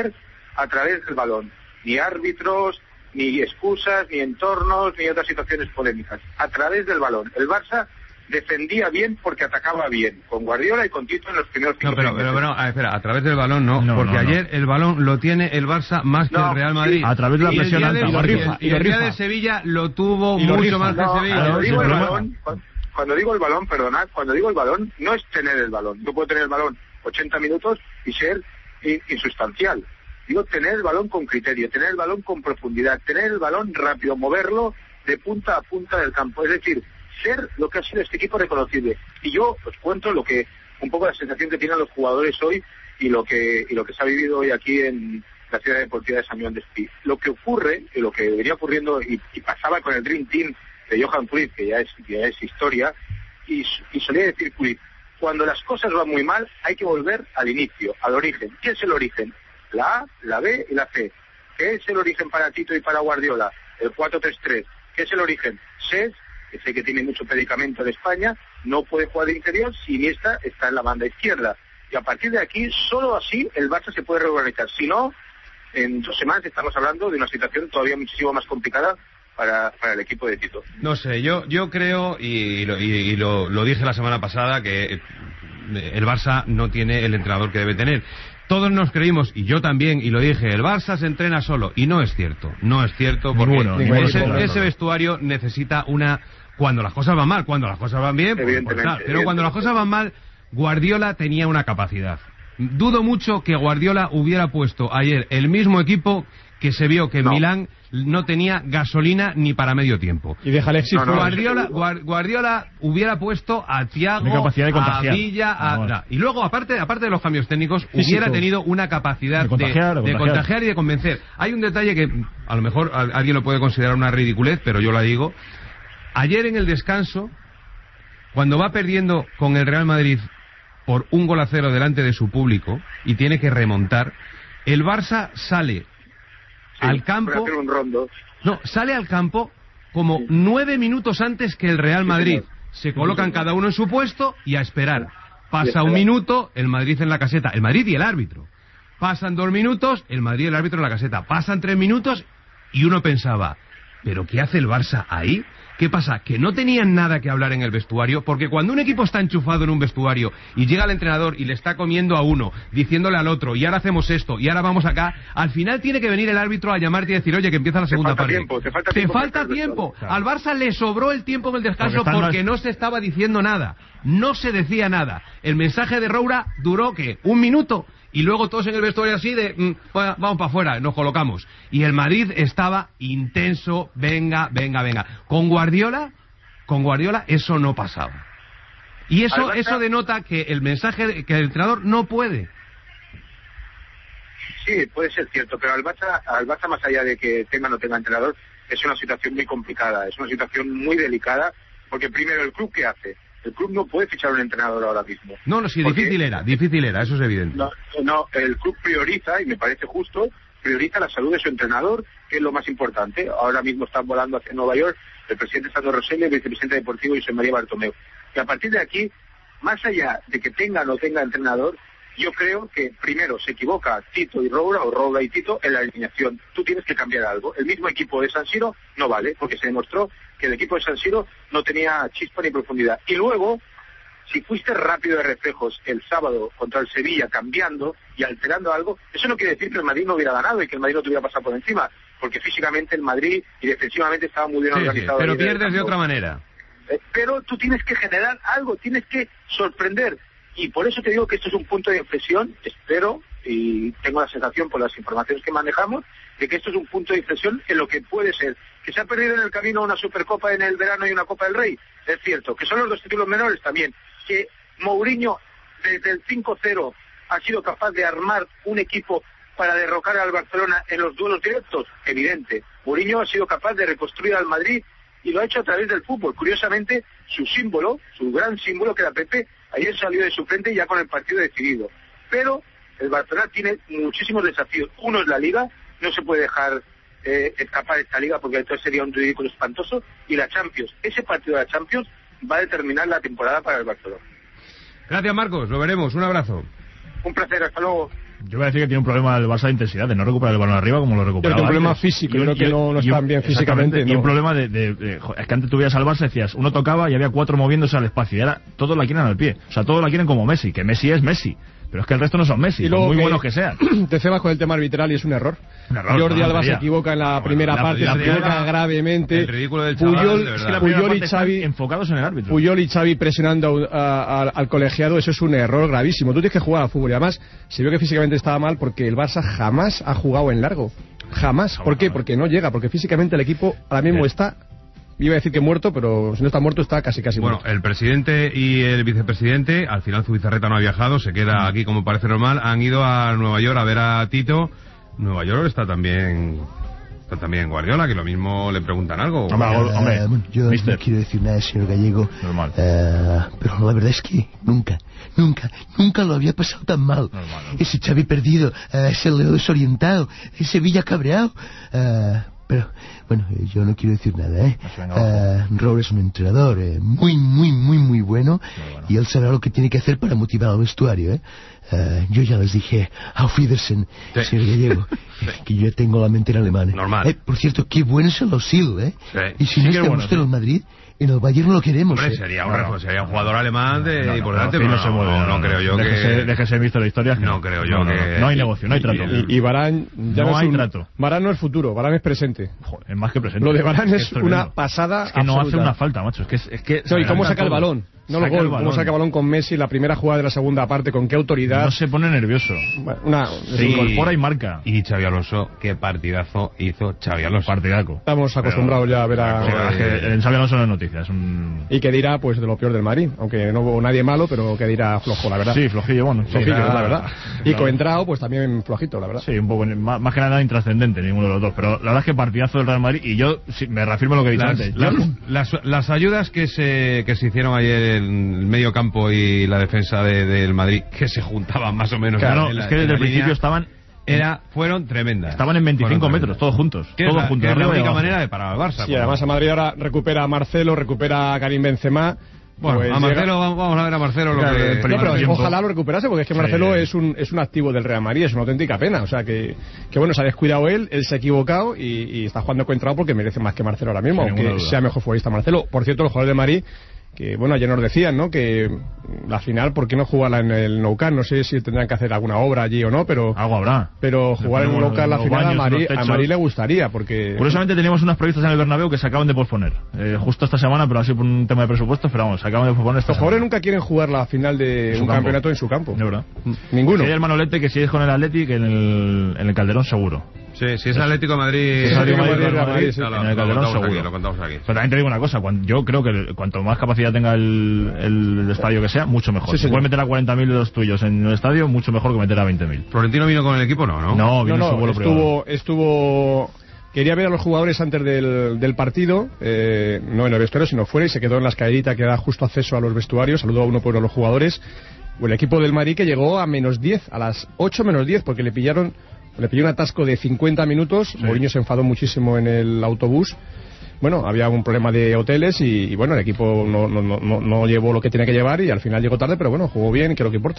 a través del balón. Ni árbitros, ni excusas, ni entornos, ni otras situaciones polémicas. A través del balón. El Barça defendía bien porque atacaba bien, con Guardiola y con Tito en los primeros cinco No, pero, pero, pero a, espera, a través del balón no, no porque no, ayer no. el balón lo tiene el Barça más que no, el Real Madrid. Sí, a través de la presión alta. Y, rifa, y, y el día de Sevilla lo tuvo mucho rifa. más que no, Sevilla. Cuando digo, el balón, cuando, cuando digo el balón, perdonad, cuando digo el balón, no es tener el balón. Yo puedo tener el balón ochenta minutos y ser insustancial. Digo tener el balón con criterio, tener el balón con profundidad, tener el balón rápido, moverlo de punta a punta del campo. Es decir, ser lo que ha sido este equipo reconocible. Y yo os cuento lo que, un poco la sensación que tienen los jugadores hoy y lo que y lo que se ha vivido hoy aquí en la ciudad deportiva de San Joan d'Espí. Lo que ocurre, y lo que venía ocurriendo y, y pasaba con el Dream Team de Johan Cruyff, que ya es, que ya es historia, y, y solía decir Cruyff, cuando las cosas van muy mal hay que volver al inicio, al origen. ¿Qué es el origen? La A, la B y la C. ¿Qué es el origen para Tito y para Guardiola? El cuatro tres tres. ¿Qué es el origen? Sés, que sé que tiene mucho predicamento de España, no puede jugar de interior si Iniesta está en la banda izquierda. Y a partir de aquí, solo así el Barça se puede regularizar. Si no, en dos semanas estamos hablando de una situación todavía muchísimo más complicada para, para el equipo de Tito. No sé, yo yo creo, y, lo, y, y lo, lo dije la semana pasada, que el Barça no tiene el entrenador que debe tener. Todos nos creímos, y yo también, y lo dije, el Barça se entrena solo, y no es cierto, no es cierto, porque ninguno, ese, ninguno. ese vestuario necesita una... Cuando las cosas van mal, cuando las cosas van bien, pues, pues, claro, pero cuando las cosas van mal, Guardiola tenía una capacidad. Dudo mucho que Guardiola hubiera puesto ayer el mismo equipo que se vio que en no. Milán no tenía gasolina ni para medio tiempo. Y deja Alexis no, no, Guardiola, Guardiola hubiera puesto a Thiago, a Villa, a, no, no. y luego aparte aparte de los cambios técnicos Físico. hubiera tenido una capacidad de contagiar, de, de, contagiar. de contagiar y de convencer. Hay un detalle que a lo mejor alguien lo puede considerar una ridiculez, pero yo la digo. Ayer en el descanso, cuando va perdiendo con el Real Madrid por un gol a cero delante de su público y tiene que remontar, el Barça sale Sí, al campo un rondo. no sale al campo como sí. nueve minutos antes que el Real Madrid. Sí, se colocan sí, cada uno en su puesto y a esperar. Pasa un minuto, el Madrid en la caseta, el Madrid y el árbitro. Pasan dos minutos, el Madrid y el árbitro en la caseta. Pasan tres minutos y uno pensaba, ¿pero qué hace el Barça ahí? ¿Qué pasa? Que no tenían nada que hablar en el vestuario, porque cuando un equipo está enchufado en un vestuario y llega el entrenador y le está comiendo a uno, diciéndole al otro, y ahora hacemos esto, y ahora vamos acá, al final tiene que venir el árbitro a llamarte y decir, oye, que empieza la segunda parte. Tiempo, te falta te tiempo. Falta tiempo. Claro. Al Barça le sobró el tiempo en el descanso porque, porque no se estaba diciendo nada. No se decía nada. El mensaje de Roura duró, ¿qué? Un minuto. Y luego todos en el vestuario así de, mmm, vamos para afuera, nos colocamos. Y el Madrid estaba intenso, venga, venga, venga. Con Guardiola, con Guardiola eso no pasaba. Y eso Barça, eso denota que el mensaje, que el entrenador no puede. Sí, puede ser cierto, pero al Barça, al Barça más allá de que tenga o no tenga entrenador, es una situación muy complicada, es una situación muy delicada, porque primero el club, ¿qué hace? El club no puede fichar un entrenador ahora mismo. No, no, sí, porque, difícil era, difícil era, eso es evidente. No, no, el club prioriza, y me parece justo, prioriza la salud de su entrenador, que es lo más importante. Ahora mismo están volando hacia Nueva York el presidente Sandro Rosell, el vicepresidente deportivo José María Bartomeu. Y a partir de aquí, más allá de que tenga o no tenga entrenador, yo creo que primero se equivoca Tito y Roura, o Roura y Tito, en la alineación. Tú tienes que cambiar algo. El mismo equipo de San Siro no vale, porque se demostró que el equipo de San Siro no tenía chispa ni profundidad. Y luego, si fuiste rápido de reflejos el sábado contra el Sevilla cambiando y alterando algo, eso no quiere decir que el Madrid no hubiera ganado y que el Madrid no te hubiera pasado por encima, porque físicamente el Madrid y defensivamente estaba muy bien sí, organizado. Sí, pero pierdes de otra manera. Eh, pero tú tienes que generar algo, tienes que sorprender. Y por eso te digo que esto es un punto de inflexión, espero, y tengo la sensación por las informaciones que manejamos, de que esto es un punto de inflexión en lo que puede ser. Que se ha perdido en el camino una Supercopa en el verano y una Copa del Rey, es cierto. Que son los dos títulos menores también. Que Mourinho, desde el cinco cero, ha sido capaz de armar un equipo para derrocar al Barcelona en los duelos directos, evidente. Mourinho ha sido capaz de reconstruir al Madrid y lo ha hecho a través del fútbol. Curiosamente, su símbolo, su gran símbolo, que era Pepe, ayer salió de suplente ya con el partido decidido. Pero el Barcelona tiene muchísimos desafíos. Uno es la Liga, no se puede dejar eh, escapar esta Liga porque entonces sería un ridículo espantoso. Y la Champions, ese partido de la Champions va a determinar la temporada para el Barcelona. Gracias, Marcos, lo veremos. Un abrazo. Un placer, hasta luego. Yo voy a decir que tiene un problema del Barça de intensidad, de no recuperar el balón arriba como lo recuperaba. Tiene un problema antes. físico, yo creo que no, no están bien físicamente. Y no. un problema de, de, de, es que antes tú veías al Barça, decías, uno tocaba y había cuatro moviéndose al espacio, y ahora todos la quieren al pie. O sea, todos la quieren como Messi, que Messi es Messi. Pero es que el resto no son Messi, por muy que buenos que sean. Te cebas con el tema arbitral y es un error. Un error Jordi no, Alba no se equivoca en la bueno, primera la, parte, la se equivoca gravemente. El ridículo del chaval, Puyol, de verdad. es que la Puyol y Xavi enfocados en el árbitro. Puyol y Xavi presionando a, a, a, al colegiado, eso es un error gravísimo. Tú tienes que jugar al fútbol y además se vio que físicamente estaba mal porque el Barça jamás ha jugado en largo. Jamás. ¿Por qué? Porque no llega, porque físicamente el equipo ahora mismo Bien. está... Iba a decir que muerto, pero si no está muerto está casi casi bueno, muerto. El presidente y el vicepresidente, al final Zubizarreta no ha viajado, se queda aquí como parece normal, han ido a Nueva York a ver a Tito. Nueva York está también está también Guardiola, que lo mismo le preguntan algo. Hombre, uh, hombre yo mister. no quiero decir nada, señor Gallego, normal. Uh, pero la verdad es que nunca, nunca, nunca lo había pasado tan mal. Normal. Ese Xavi perdido, uh, ese Leo desorientado, ese Villa cabreado. Uh, Pero, bueno, yo no quiero decir nada, ¿eh? Uh, Raúl es un entrenador eh, muy, muy, muy, muy bueno, muy bueno y él sabrá lo que tiene que hacer para motivar al vestuario, ¿eh? Uh, yo ya les dije, Auf Wiedersehen, sí. señor Gallego, sí. que yo tengo la mente en alemán. Normal. Eh, por cierto, qué bueno es el Osil, ¿eh? Sí. Y si sí no está bueno, usted en el Madrid, en el Bayern no lo queremos. Hombre, ¿eh? sería, un, no, sería un jugador alemán de, no, no, y por delante, no, pero no, se mueve, no, no, no creo yo déjese, que... Déjese visto la historia. No creo yo no, que... No, no hay negocio, no hay trato. Y, y, y Varane ya no, no hay es un, trato. Varane no es futuro, Varane es presente. Joder, es más que presente. Lo de Varane es, es una pasada Es que no absoluta. hace una falta, macho. Es que... Es, es que no, ¿y cómo saca el balón? No lo gol, cómo saca el balón con Messi, la primera jugada de la segunda parte, con qué autoridad. No se pone nervioso. Una, se sí, incorpora y marca. Y Xavi Alonso, qué partidazo hizo Xavi Alonso. Partidaco. Estamos acostumbrados pero, ya a ver a... Pero, es que en Xavi Alonso no es noticia, es un... Y que dirá, pues, de lo peor del Madrid, aunque no hubo nadie malo, pero que dirá flojo, la verdad. Sí, flojillo, bueno. Flojillo, sí, la, la verdad. Y claro. Coentrao, pues también flojito, la verdad. Sí, un poco, más, más que nada intrascendente, ninguno de los dos. Pero la verdad es que partidazo del Real Madrid, y yo sí, me reafirmo lo que he dicho las, antes. Las, las, las ayudas que se, que se hicieron ayer en el medio campo y la defensa de, del Madrid, que se juntaban más o menos. Claro, en la, es que desde el principio línea, estaban... Era, fueron tremendas. Estaban en veinticinco metros, todos juntos. Que todos es la, juntos. que es la única manera de parar al Barça. Sí, además a Madrid ahora recupera a Marcelo, recupera a Karim Benzema. Bueno, pues a Marcelo, llega... vamos a ver a Marcelo lo claro, que... No, pero ojalá lo recuperase, porque es que Marcelo sí. es un es un activo del Real Madrid, es una auténtica pena. O sea, que, que bueno, se ha descuidado él, él se ha equivocado y, y está jugando Coentrao porque merece más que Marcelo ahora mismo, aunque sea mejor futbolista Marcelo. Por cierto, los jugadores de Madrid, que bueno, ayer nos decían, ¿no?, que la final, ¿por qué no jugarla en el Nou Camp? No sé si tendrán que hacer alguna obra allí o no, pero algo habrá. Pero jugar en el Nou Camp la final a Madrid, a Madrid le gustaría, porque... Curiosamente teníamos unas previstas en el Bernabéu que se acaban de posponer. Eh, justo esta semana, pero así por un tema de presupuesto, pero vamos, se acaban de posponer esta Los jugadores nunca quieren jugar la final de un campo. campeonato en su campo. De verdad. Ninguno. Si hay el Manolete que si es con el Athletic en el, en el Calderón seguro. Sí, si es Atlético de Madrid, si es Atlético de Madrid, Madrid, Madrid, Madrid sí, lo, en el Calderón lo seguro. Aquí, lo contamos aquí. Pero también te digo una cosa, cuando, yo creo que cuanto más capacidad tenga el, el estadio que sea, mucho mejor. Sí, si puedes meter a cuarenta mil de los tuyos en el estadio, mucho mejor que meter a veinte mil. ¿Florentino vino con el equipo? No, ¿no? No, vino no, no, su vuelo estuvo, estuvo... Quería ver a los jugadores antes del, del partido, eh, no en el vestuario, sino fuera, y se quedó en la escalerita que da justo acceso a los vestuarios, saludó a uno por uno a los jugadores. O el equipo del Madrid que llegó a menos diez, a las ocho menos diez, porque le pillaron... Le pilló un atasco de cincuenta minutos, sí. Mourinho se enfadó muchísimo en el autobús. Bueno, había un problema de hoteles y, y bueno, el equipo no, no, no, no llevó lo que tenía que llevar y al final llegó tarde, pero bueno, jugó bien, que es lo que importa.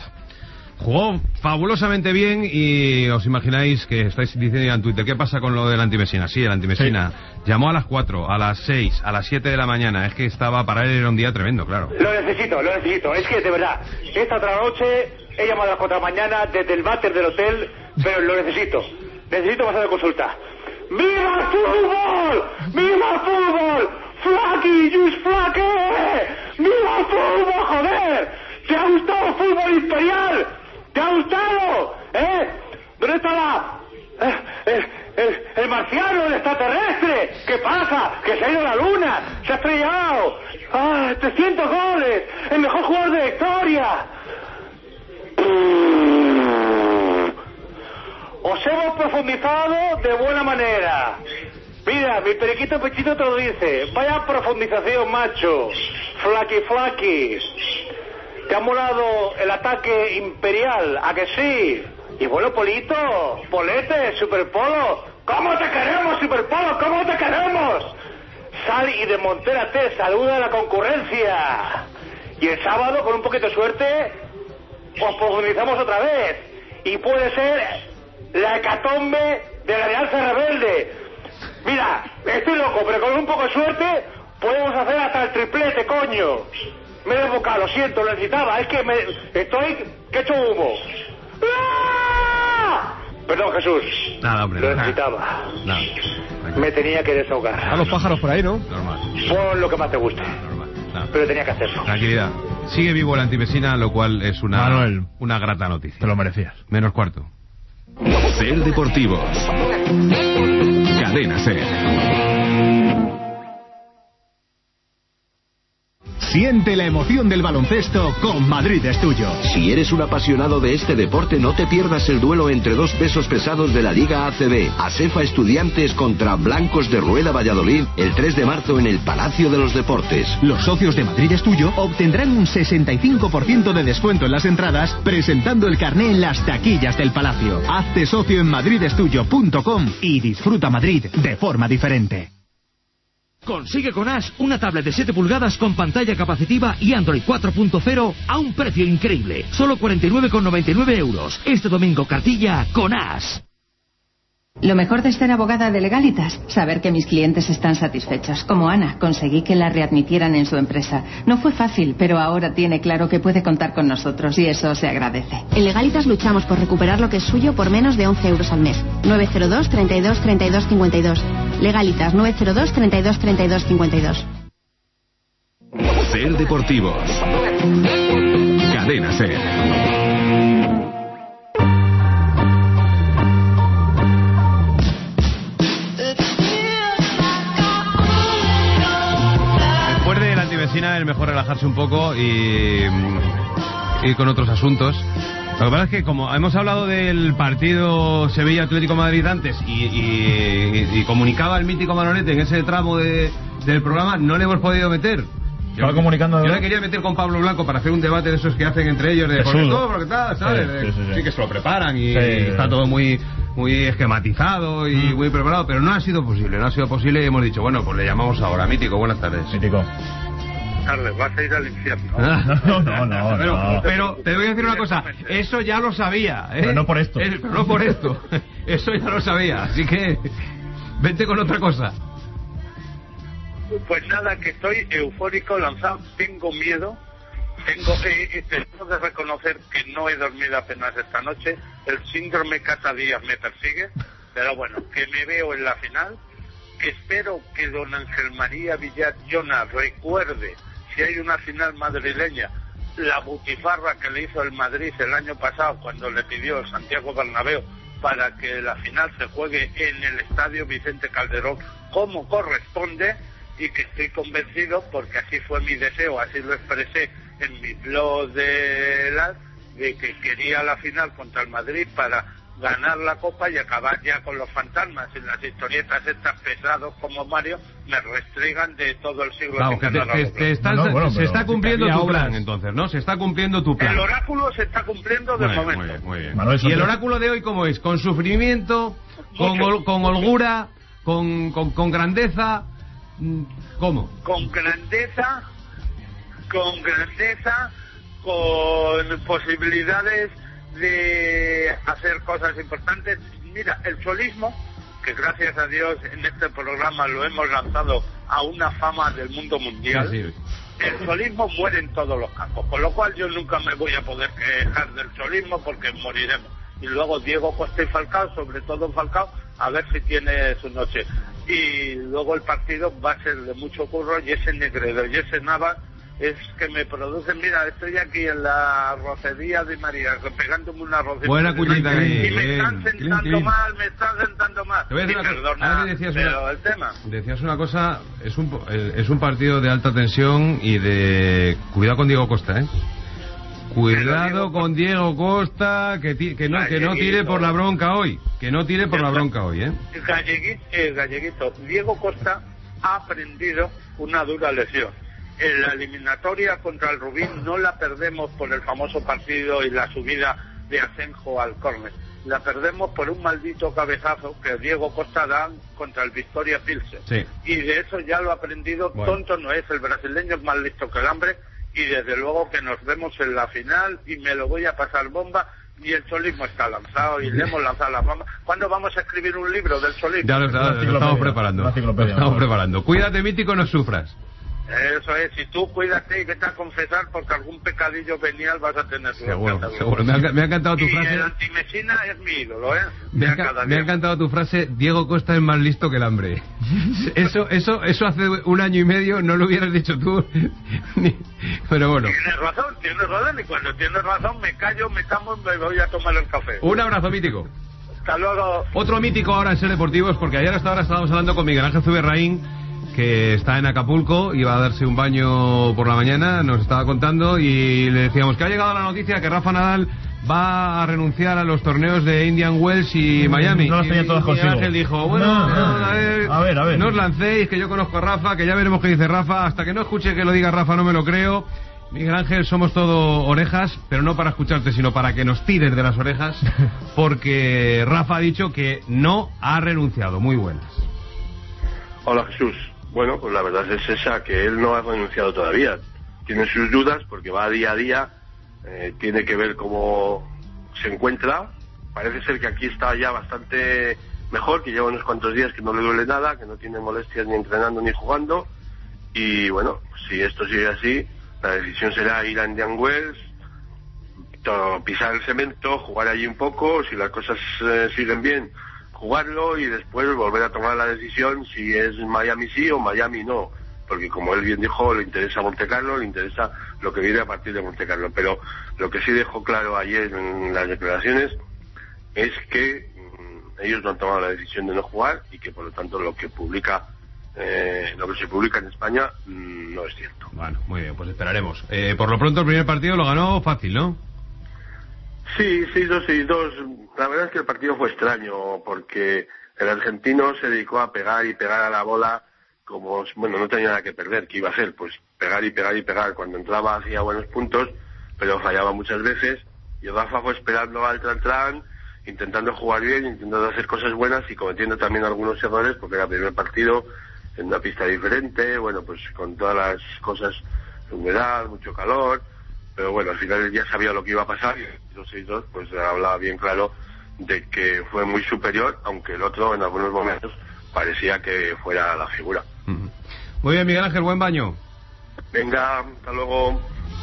Jugó fabulosamente bien y os imagináis que estáis diciendo en Twitter, ¿qué pasa con lo del antimesina? Sí, el antimesina sí. Llamó a las cuatro, a las seis, a las siete de la mañana. Es que estaba, para él era un día tremendo, claro. Lo necesito, lo necesito. Es que de verdad, esta otra noche he llamado a las cuatro de la mañana desde el váter del hotel, pero lo necesito. Necesito pasar de consulta. ¡Viva el fútbol! ¡Viva el fútbol! ¡Flaky, just Flaky! ¡Viva el fútbol, joder! ¿Te ha gustado el fútbol imperial? ¿Te ha gustado? ¿Eh? ¿Dónde estaba? Eh, el, el, el marciano, el extraterrestre. ¿Qué pasa? Que se ha ido a la luna. Se ha estrellado. ¡Ah! trescientos goles. El mejor jugador de la historia. Os hemos profundizado de buena manera. Mira, mi periquito pechito te lo dice. Vaya profundización, macho. Flaky, flaky. ¿Te ha molado el ataque imperial? ¿A que sí? Y bueno, Polito, Polete, Superpolo. ¿Cómo te queremos, Superpolo? ¿Cómo te queremos? Sal y desmontérate, saluda a la concurrencia. Y el sábado, con un poquito de suerte, os profundizamos otra vez. y puede ser la hecatombe de la Alianza Rebelde. Mira, estoy loco, pero con un poco de suerte podemos hacer hasta el triplete, coño. Me he desbocado, lo siento, lo necesitaba. Es que me estoy que echo humo. ¡Ah! Perdón, Jesús. Nada, hombre. Lo nada. necesitaba. Nada. Me tenía que desahogar. A los pájaros por ahí, ¿no? Normal. Pon lo que más te guste. Normal. Nada. Pero tenía que hacerlo. Tranquilidad. Sigue vivo la antivecina, lo cual es una, Manuel, una grata noticia. te lo merecías. Menos cuarto. Ser Deportivos. Cadena Ser. Siente la emoción del baloncesto con Madrid es tuyo. Si eres un apasionado de este deporte, no te pierdas el duelo entre dos pesos pesados de la Liga A C B. Asefa Estudiantes contra Blancos de Rueda Valladolid el tres de marzo en el Palacio de los Deportes. Los socios de Madrid es tuyo obtendrán un sesenta y cinco por ciento de descuento en las entradas presentando el carné en las taquillas del Palacio. Hazte socio en madrid es tuyo punto com y disfruta Madrid de forma diferente. Consigue con Ash una tablet de siete pulgadas con pantalla capacitiva y Android cuatro punto cero a un precio increíble. Solo cuarenta y nueve con noventa y nueve euros. Este domingo cartilla con Ash. Lo mejor de ser abogada de Legalitas, saber que mis clientes están satisfechos. Como Ana, conseguí que la readmitieran en su empresa. No fue fácil, pero ahora tiene claro que puede contar con nosotros y eso se agradece. En Legalitas luchamos por recuperar lo que es suyo por menos de once euros al mes. nueve cero dos, treinta y dos, treinta y dos, cincuenta y dos. Legalitas nueve cero dos, treinta y dos, treinta y dos, cincuenta y dos. Ser Deportivos. Cadena Ser. Vecina, es mejor relajarse un poco y ir con otros asuntos. Lo que pasa es que como hemos hablado del partido Sevilla-Atlético Madrid antes y, y, y comunicaba el mítico Manolete en ese tramo de, del programa, no le hemos podido meter. Yo, comunicando... yo le quería meter con Pablo Blanco para hacer un debate de esos que hacen entre ellos de por qué todo, por qué tal, ¿sabes? Sí, sí, sí. Sí, que se lo preparan y, sí, y está todo muy muy esquematizado y mm. muy preparado, pero no ha sido posible, no ha sido posible y hemos dicho, bueno, pues le llamamos ahora. Mítico, buenas tardes. Mítico. Carles, vas a ir al infierno. No, no, no. Pero, no. pero te voy a decir una cosa, eso ya lo sabía, ¿eh? Pero no por esto. Es, pero no por esto. Eso ya lo sabía, así que vente con otra cosa. Pues nada, que estoy eufórico, lanzado, tengo miedo, tengo eh, tengo de reconocer que no he dormido apenas esta noche, el síndrome Casa Díaz me persigue, pero bueno, que me veo en la final, que espero que don Ángel María Villar Llona recuerde, si hay una final madrileña, la butifarra que le hizo el Madrid el año pasado cuando le pidió el Santiago Bernabéu para que la final se juegue en el Estadio Vicente Calderón como corresponde, y que estoy convencido, porque así fue mi deseo, así lo expresé en mi blog de la, de que quería la final contra el Madrid para ganar la Copa y acabar ya con los fantasmas y las historietas estas pesados como Mario me restregan de todo el siglo. Claro, que te, te, te estás, no, bueno, se está cumpliendo tu plan, obras. Entonces, ¿no? Se está cumpliendo tu plan. El oráculo se está cumpliendo de momento. Muy bien, muy bien. Manuel, ¿y el oráculo de hoy cómo es? ¿Con sufrimiento? ¿Con, hol, con holgura? Con, con, ¿Con grandeza? ¿Cómo? Con grandeza, con grandeza, con posibilidades de hacer cosas importantes. Mira, el cholismo, que gracias a Dios en este programa lo hemos lanzado a una fama del mundo mundial, sí, sí. El cholismo muere en todos los campos, por lo cual yo nunca me voy a poder quejar del cholismo porque moriremos. Y luego Diego Costa y Falcao, sobre todo Falcao, a ver si tiene su noche. Y luego el partido va a ser de mucho curro, y ese Negredo y ese Navas es que me producen. Mira, estoy aquí en la rocería de María pegándome una rocería. Buena cuñita ahí. Y me están sentando clean, clean. mal, me están sentando mal. Te voy a decir y una perdona, cosa. Decías pero una, el tema. Decías una cosa, es un, es un partido de alta tensión y de... Cuidado con Diego Costa, ¿eh? Cuidado con Diego Costa, que, ti, que, no, que no tire por la bronca hoy. Que no tire por la bronca hoy, ¿eh? Galleguito, eh, Galleguito, Diego Costa ha aprendido una dura lesión. En la eliminatoria contra el Rubín no la perdemos por el famoso partido y la subida de Asenjo al córner. La perdemos por un maldito cabezazo que Diego Costa da contra el Victoria Pilsen. Sí. Y de eso ya lo ha aprendido. Bueno. Tonto no es, el brasileño es más listo que el hambre. Y desde luego que nos vemos en la final y me lo voy a pasar bomba y el cholismo está lanzado y le hemos lanzado la bomba. ¿Cuándo vamos a escribir un libro del cholismo? Ya lo, ya lo estamos preparando. Lo estamos preparando. Cuídate, Mítico, no sufras. Eso es, si tú cuídate y vete a confesar porque algún pecadillo venial vas a tener. Seguro, seguro. Me ha, me ha encantado tu y frase. el Antimesina es mi ídolo, ¿eh? Me ha, me ha encantado tu frase, Diego Costa es más listo que el hambre. Eso, eso, eso hace un año y medio no lo hubieras dicho tú. Pero bueno. Tienes razón, tienes razón, y cuando tienes razón me callo, me camo y me voy a tomar el café. Un abrazo, Mítico. Hasta luego. Otro mítico ahora en Ser Deportivos, porque ayer hasta ahora estábamos hablando con Miguel Ángel Zuberraín, que está en Acapulco, iba a darse un baño por la mañana, nos estaba contando, y le decíamos que ha llegado la noticia que Rafa Nadal va a renunciar a los torneos de Indian Wells y Miami. No las tenía todas consigo. Miguel Ángel dijo, bueno, no, no, no, a, ver, a ver, a ver. no os lancéis, que yo conozco a Rafa, que ya veremos qué dice Rafa, hasta que no escuche que lo diga Rafa no me lo creo. Miguel Ángel, somos todo orejas, pero no para escucharte, sino para que nos tires de las orejas, porque Rafa ha dicho que no ha renunciado. Muy buenas. Hola, Jesús. Bueno, pues la verdad es esa, que él no ha renunciado todavía. Tiene sus dudas porque va día a día, eh, tiene que ver cómo se encuentra. Parece ser que aquí está ya bastante mejor, que lleva unos cuantos días que no le duele nada, que no tiene molestias ni entrenando ni jugando. Y bueno, si esto sigue así, la decisión será ir a Indian Wells, pisar el cemento, jugar allí un poco, si las cosas eh, siguen bien, jugarlo y después volver a tomar la decisión si es Miami sí o Miami no, porque como él bien dijo, le interesa Monte Carlo, le interesa lo que viene a partir de Monte Carlo, pero lo que sí dejó claro ayer en las declaraciones es que mmm, ellos no han tomado la decisión de no jugar y que por lo tanto lo que publica eh, lo que se publica en España mmm, no es cierto. Bueno, muy bien, pues esperaremos. Eh, por lo pronto el primer partido lo ganó fácil, ¿no? Sí, seis dos, seis dos. La verdad es que el partido fue extraño porque el argentino se dedicó a pegar y pegar a la bola como, bueno, no tenía nada que perder. ¿Qué iba a hacer? Pues pegar y pegar y pegar. Cuando entraba hacía buenos puntos, pero fallaba muchas veces. Y Rafa fue esperando al tran-tran, intentando jugar bien, intentando hacer cosas buenas y cometiendo también algunos errores porque era el primer partido en una pista diferente, bueno, pues con todas las cosas, humedad, mucho calor. Pero bueno, al final ya sabía lo que iba a pasar y los seis dos pues hablaba bien claro de que fue muy superior, aunque el otro en algunos momentos parecía que fuera la figura. Uh-huh. Muy bien, Miguel Ángel, buen baño. Venga, hasta luego.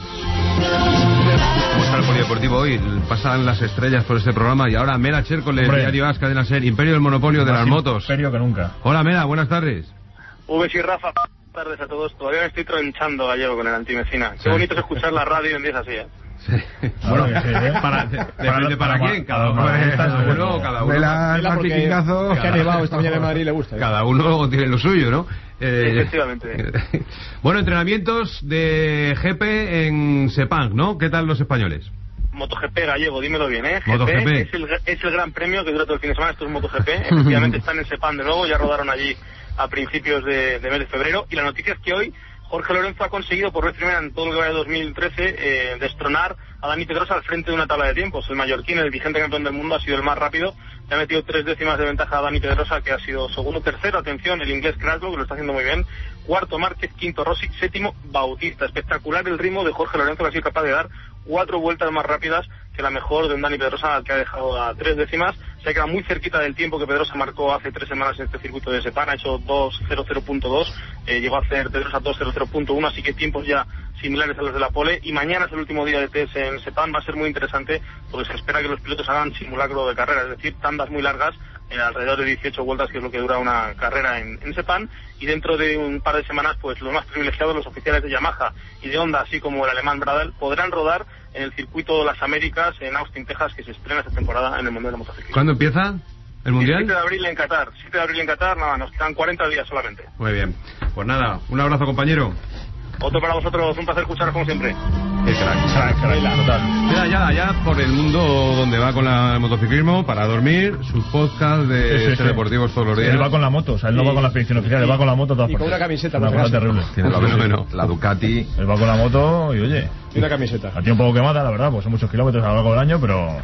¿Cómo está el polideportivo hoy? Pasan las estrellas por este programa y ahora Mera Chércoles, el diario As, Cadena Ser, Imperio del Monopolio de las Motos. Imperio que nunca. Hola, Mera, buenas tardes. V y Rafa. Buenas tardes a todos. Todavía me estoy tronchando gallego con el Antimesina. Qué sí. bonito es escuchar la radio en días así, ¿eh? Sí. Bueno, sí, ¿eh? para, de, depende para, para quién. Cada uno, cada uno, cada uno. La, el martiquinazo que ha nevado esta mañana en Madrid le gusta. ¿eh? Cada uno tiene lo suyo, ¿no? Eh, Efectivamente. Bueno, entrenamientos de G P en Sepang, ¿no? ¿Qué tal los españoles? MotoGP gallego, dímelo bien, ¿eh? MotoGP. Es el, es el gran premio que dura todo el fin de semana, esto es MotoGP. Efectivamente están en Sepang de nuevo, ya rodaron allí a principios de, de mes de febrero. Y la noticia es que hoy Jorge Lorenzo ha conseguido por vez primera en todo lo que va de dos mil trece eh, destronar a Dani Pedrosa al frente de una tabla de tiempos. El mallorquín, el vigente campeón del mundo, ha sido el más rápido. Le ha metido tres décimas de ventaja a Dani Pedrosa, que ha sido segundo, tercero, atención, el inglés Craslow, que lo está haciendo muy bien. Cuarto Márquez, quinto Rossi, séptimo Bautista. Espectacular el ritmo de Jorge Lorenzo, que ha sido capaz de dar cuatro vueltas más rápidas que la mejor de un Dani Pedrosa, que ha dejado a tres décimas. Se ha quedado muy cerquita del tiempo que Pedrosa marcó hace tres semanas en este circuito de Sepang. Ha hecho dos cero cero punto dos, eh, llegó a hacer Pedrosa dos cero cero punto uno, así que tiempos ya similares a los de la pole. Y mañana es el último día de test en Sepang. Va a ser muy interesante porque se espera que los pilotos hagan simulacro de carrera, es decir, tandas muy largas, eh, alrededor de dieciocho vueltas, que es lo que dura una carrera en, en Sepang. Y dentro de un par de semanas, pues los más privilegiados, los oficiales de Yamaha y de Honda, así como el alemán Bradl, podrán rodar en el circuito de las Américas en Austin, Texas, que se estrena esta temporada en el Mundial de Motociclismo. ¿Cuándo empieza el Mundial? siete de abril en Qatar. siete de abril en Qatar, nada, nos quedan cuarenta días solamente. Muy bien. Pues nada, un abrazo, compañero. Otro para vosotros, un placer escucharos como siempre. Qué crack, crack, crack, total. Ya, ya, ya por el mundo donde va con la, el motociclismo, para dormir, sus podcasts de sí, sí, sí. deportivos todos los días. Sí, él va con la moto, o sea, él no va con la expedición oficial, él va con la moto todas y partes. con una camiseta, una cosa terrible. Tiene la, bueno, la Ducati. Él va con la moto y oye. Y una camiseta. Ha tenido un poco quemada, la verdad, pues son muchos kilómetros a lo largo del año, pero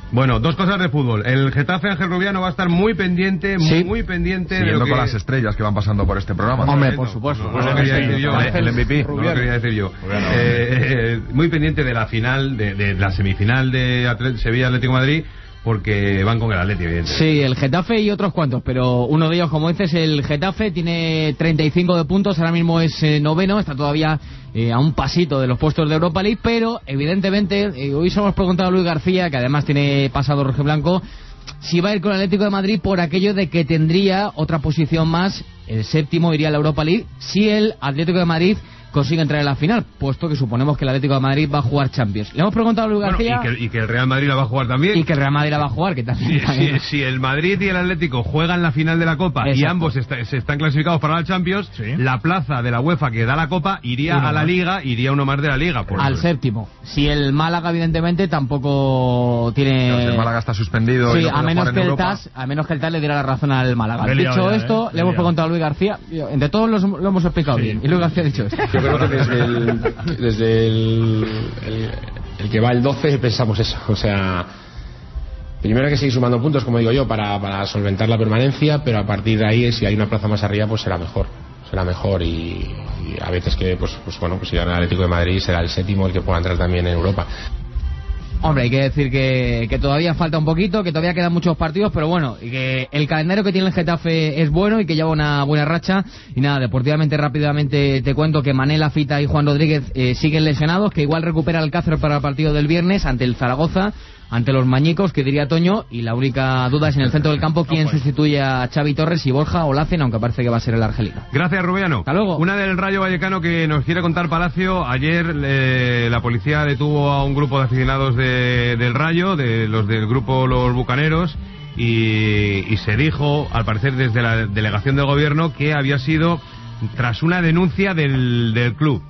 Bueno, dos cosas de fútbol. El Getafe Ángel Rubiano va a estar muy pendiente, sí. muy, muy pendiente Siguiendo de lo que... con las estrellas que van pasando por este programa. Hombre, por supuesto. No, no lo quería decir yo. El M V P. No lo quería decir yo. Eh, eh, muy pendiente de la final, de, de la semifinal de Atlet- Sevilla Atlético de Madrid, porque van con el Atleti, evidentemente. Sí, el Getafe y otros cuantos, pero uno de ellos, como dices, el Getafe tiene treinta y cinco de puntos, ahora mismo es eh, noveno, está todavía eh, a un pasito de los puestos de Europa League, pero evidentemente, eh, hoy se lo hemos preguntado a Luis García, que además tiene pasado rojiblanco, si va a ir con el Atlético de Madrid por aquello de que tendría otra posición más, el séptimo iría a la Europa League, si el Atlético de Madrid consigue entrar en la final, puesto que suponemos que el Atlético de Madrid va a jugar Champions. Le hemos preguntado a Luis Bueno, García... y, que, y que el Real Madrid la va a jugar también. Y que el Real Madrid la va a jugar, que también... Si, también. si, si el Madrid y el Atlético juegan la final de la Copa Exacto. y ambos está, se están clasificados para la Champions, sí. la plaza de la UEFA que da la Copa iría uno a la más. Liga, iría uno más de la Liga. Por Al séptimo. Si el Málaga, evidentemente, tampoco tiene... No, si el Málaga está suspendido... Sí, y no a, menos que el TAS, a menos que el TAS le diera la razón al Málaga. Me Dicho ya, esto, eh, le hemos preguntado a Luis García, entre todos los, lo hemos explicado sí. bien, y Luis García ha dicho esto. Yo creo que desde el... Desde el, el, el que va el doce pensamos eso, o sea, primero hay que seguir sumando puntos, como digo yo, para, para solventar la permanencia, pero a partir de ahí, si hay una plaza más arriba, pues será mejor, será mejor y, y a veces que, pues, pues bueno, pues si gana el Atlético de Madrid será el séptimo el que pueda entrar también en Europa. Hombre, hay que decir que, que todavía falta un poquito, que todavía quedan muchos partidos, pero bueno, y que el calendario que tiene el Getafe es bueno y que lleva una buena racha. Y nada, deportivamente rápidamente te cuento que Manel Afita y Juan Rodríguez eh, siguen lesionados, que igual recupera el Alcácer para el partido del viernes ante el Zaragoza, ante los Mañicos, que diría Toño, y la única duda es en el centro del campo quién sustituye a Xavi Torres y Borja o Lacen, aunque parece que va a ser el argelino. Gracias, Rubiano. Hasta luego. Una del Rayo Vallecano que nos quiere contar Palacio. Ayer eh, la policía detuvo a un grupo de aficionados de, del Rayo, de los del grupo Los Bucaneros, y, y se dijo, al parecer desde la delegación del gobierno, que había sido tras una denuncia del, del club.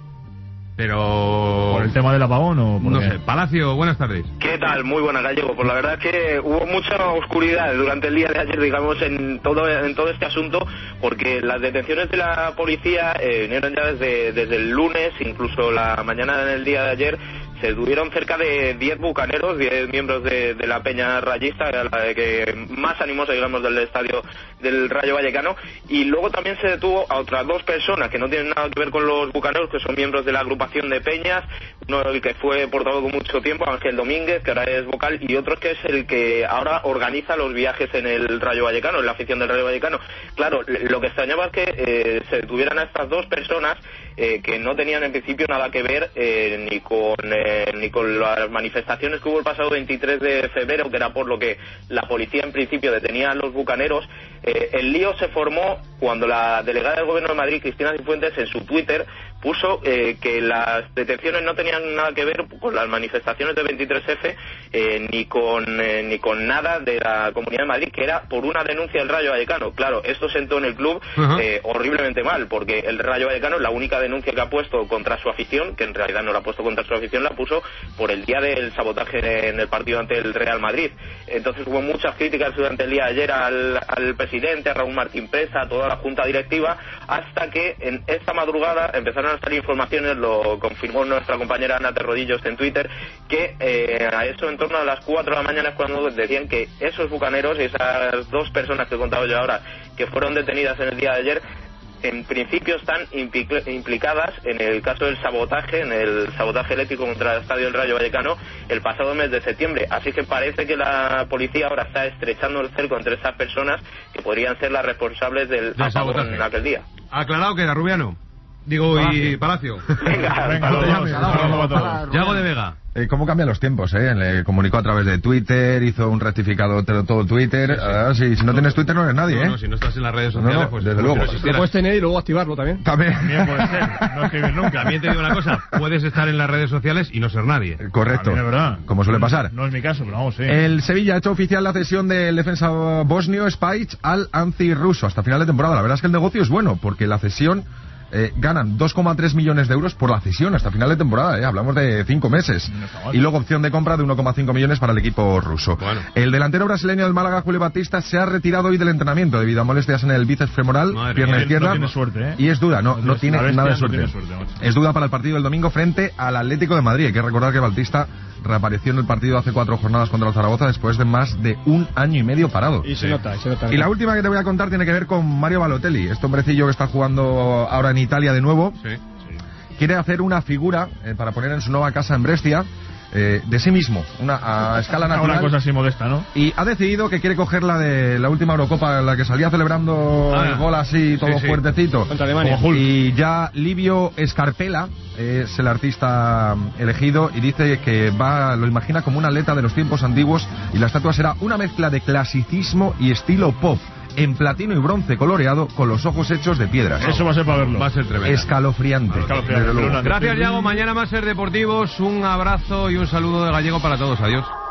Pero... ¿Por el tema del apagón o por No qué? sé. Palacio, buenas tardes. ¿Qué tal? Muy buena, Gallego. Pues la verdad es que hubo mucha oscuridad durante el día de ayer, digamos, en todo en todo este asunto, porque las detenciones de la policía eh, vinieron ya desde, desde el lunes, incluso la mañana del día de ayer. Se detuvieron cerca de diez bucaneros, diez miembros de, de la peña rayista, la de que más animosa, digamos, del estadio del Rayo Vallecano, y luego también se detuvo a otras dos personas que no tienen nada que ver con los bucaneros, que son miembros de la agrupación de peñas, uno el que fue portavoz con mucho tiempo, Ángel Domínguez, que ahora es vocal, y otro que es el que ahora organiza los viajes en el Rayo Vallecano, en la afición del Rayo Vallecano. Claro, lo que extrañaba es que eh, se detuvieran a estas dos personas eh, que no tenían en principio nada que ver eh, ni con... Eh, ni con las manifestaciones que hubo el pasado veintitrés de febrero, que era por lo que la policía en principio detenía a los bucaneros. Eh, el lío se formó cuando la delegada del Gobierno de Madrid, Cristina Cifuentes, en su Twitter puso eh, que las detenciones no tenían nada que ver con las manifestaciones de veintitrés efe eh, ni con eh, ni con nada de la Comunidad de Madrid, que era por una denuncia del Rayo Vallecano. Claro, esto sentó en el club uh-huh. eh, horriblemente mal, porque el Rayo Vallecano, la única denuncia que ha puesto contra su afición, que en realidad no la ha puesto contra su afición, la puso por el día del sabotaje en el partido ante el Real Madrid. Entonces hubo muchas críticas durante el día de ayer al, al presidente, a Raúl Martín Presa, a toda la junta directiva, hasta que en esta madrugada empezaron a salir informaciones, lo confirmó nuestra compañera Ana Terrodillos en Twitter, que eh, a eso en torno a las cuatro de la mañana es cuando decían que esos bucaneros, esas dos personas que he contado yo ahora, que fueron detenidas en el día de ayer, en principio están implicadas en el caso del sabotaje, en el sabotaje eléctrico contra el estadio del Rayo Vallecano el pasado mes de septiembre. Así que parece que la policía ahora está estrechando el cerco entre esas personas que podrían ser las responsables del de apagón en aquel día. Aclarado queda, Rubiano. Digo, y Palacio. Venga, venga, todos. Yago de Vega. Eh, ¿Cómo cambian los tiempos? Eh? Le comunicó a través de Twitter, hizo un rectificado de todo Twitter. Sí, sí. Ah, si, si no tienes Twitter no eres nadie, no, ¿eh? No, si no estás en las redes sociales, no, no, pues desde luego. Si lo puedes tener y luego activarlo también. También. También puede ser. No escribir nunca. También te digo una cosa, puedes estar en las redes sociales y no ser nadie. Correcto. También es verdad. Como suele pasar. No, no es mi caso, pero vamos, sí. El Sevilla ha hecho oficial la cesión del defensa bosnio Spajic al Anci ruso hasta final de temporada. La verdad es que el negocio es bueno, porque la cesión eh, ganan dos coma tres millones de euros por la cesión hasta final de temporada, ¿eh? Hablamos de cinco meses. Y luego opción de compra de uno coma cinco millones para el equipo ruso. Bueno. El delantero brasileño del Málaga, Julio Batista, se ha retirado hoy del entrenamiento debido a molestias en el bíceps femoral, Madre pierna mía, izquierda. No tiene suerte, ¿eh? Y es duda, no, no tiene La bestia nada de no suerte. tiene suerte, macho. Es duda para el partido del domingo frente al Atlético de Madrid. Hay que recordar que Batista reapareció en el partido hace cuatro jornadas contra el Zaragoza después de más de un año y medio parado. Y se nota, y se nota. Y la última que te voy a contar tiene que ver con Mario Balotelli, este hombrecillo que está jugando ahora en Italia de nuevo. Sí. Quiere hacer una figura eh, para poner en su nueva casa en Brescia eh, de sí mismo, una a escala natural. Una cosa así modesta, ¿no? Y ha decidido que quiere coger la de la última Eurocopa, en la que salía celebrando Ah, el gol así, todo sí, sí. fuertecito. Contra Alemania. Como Hulk. Y ya Livio Scarpella es el artista elegido y dice que va, lo imagina como un atleta de los tiempos antiguos y la estatua será una mezcla de clasicismo y estilo pop, en platino y bronce coloreado con los ojos hechos de piedras. Eso va a ser para verlo. Va a ser tremendo. Escalofriante. Escalofriante. Desde luego. Pero una- Gracias, Yago. Mañana más Ser Deportivos. Un abrazo y un saludo de Gallego para todos. Adiós.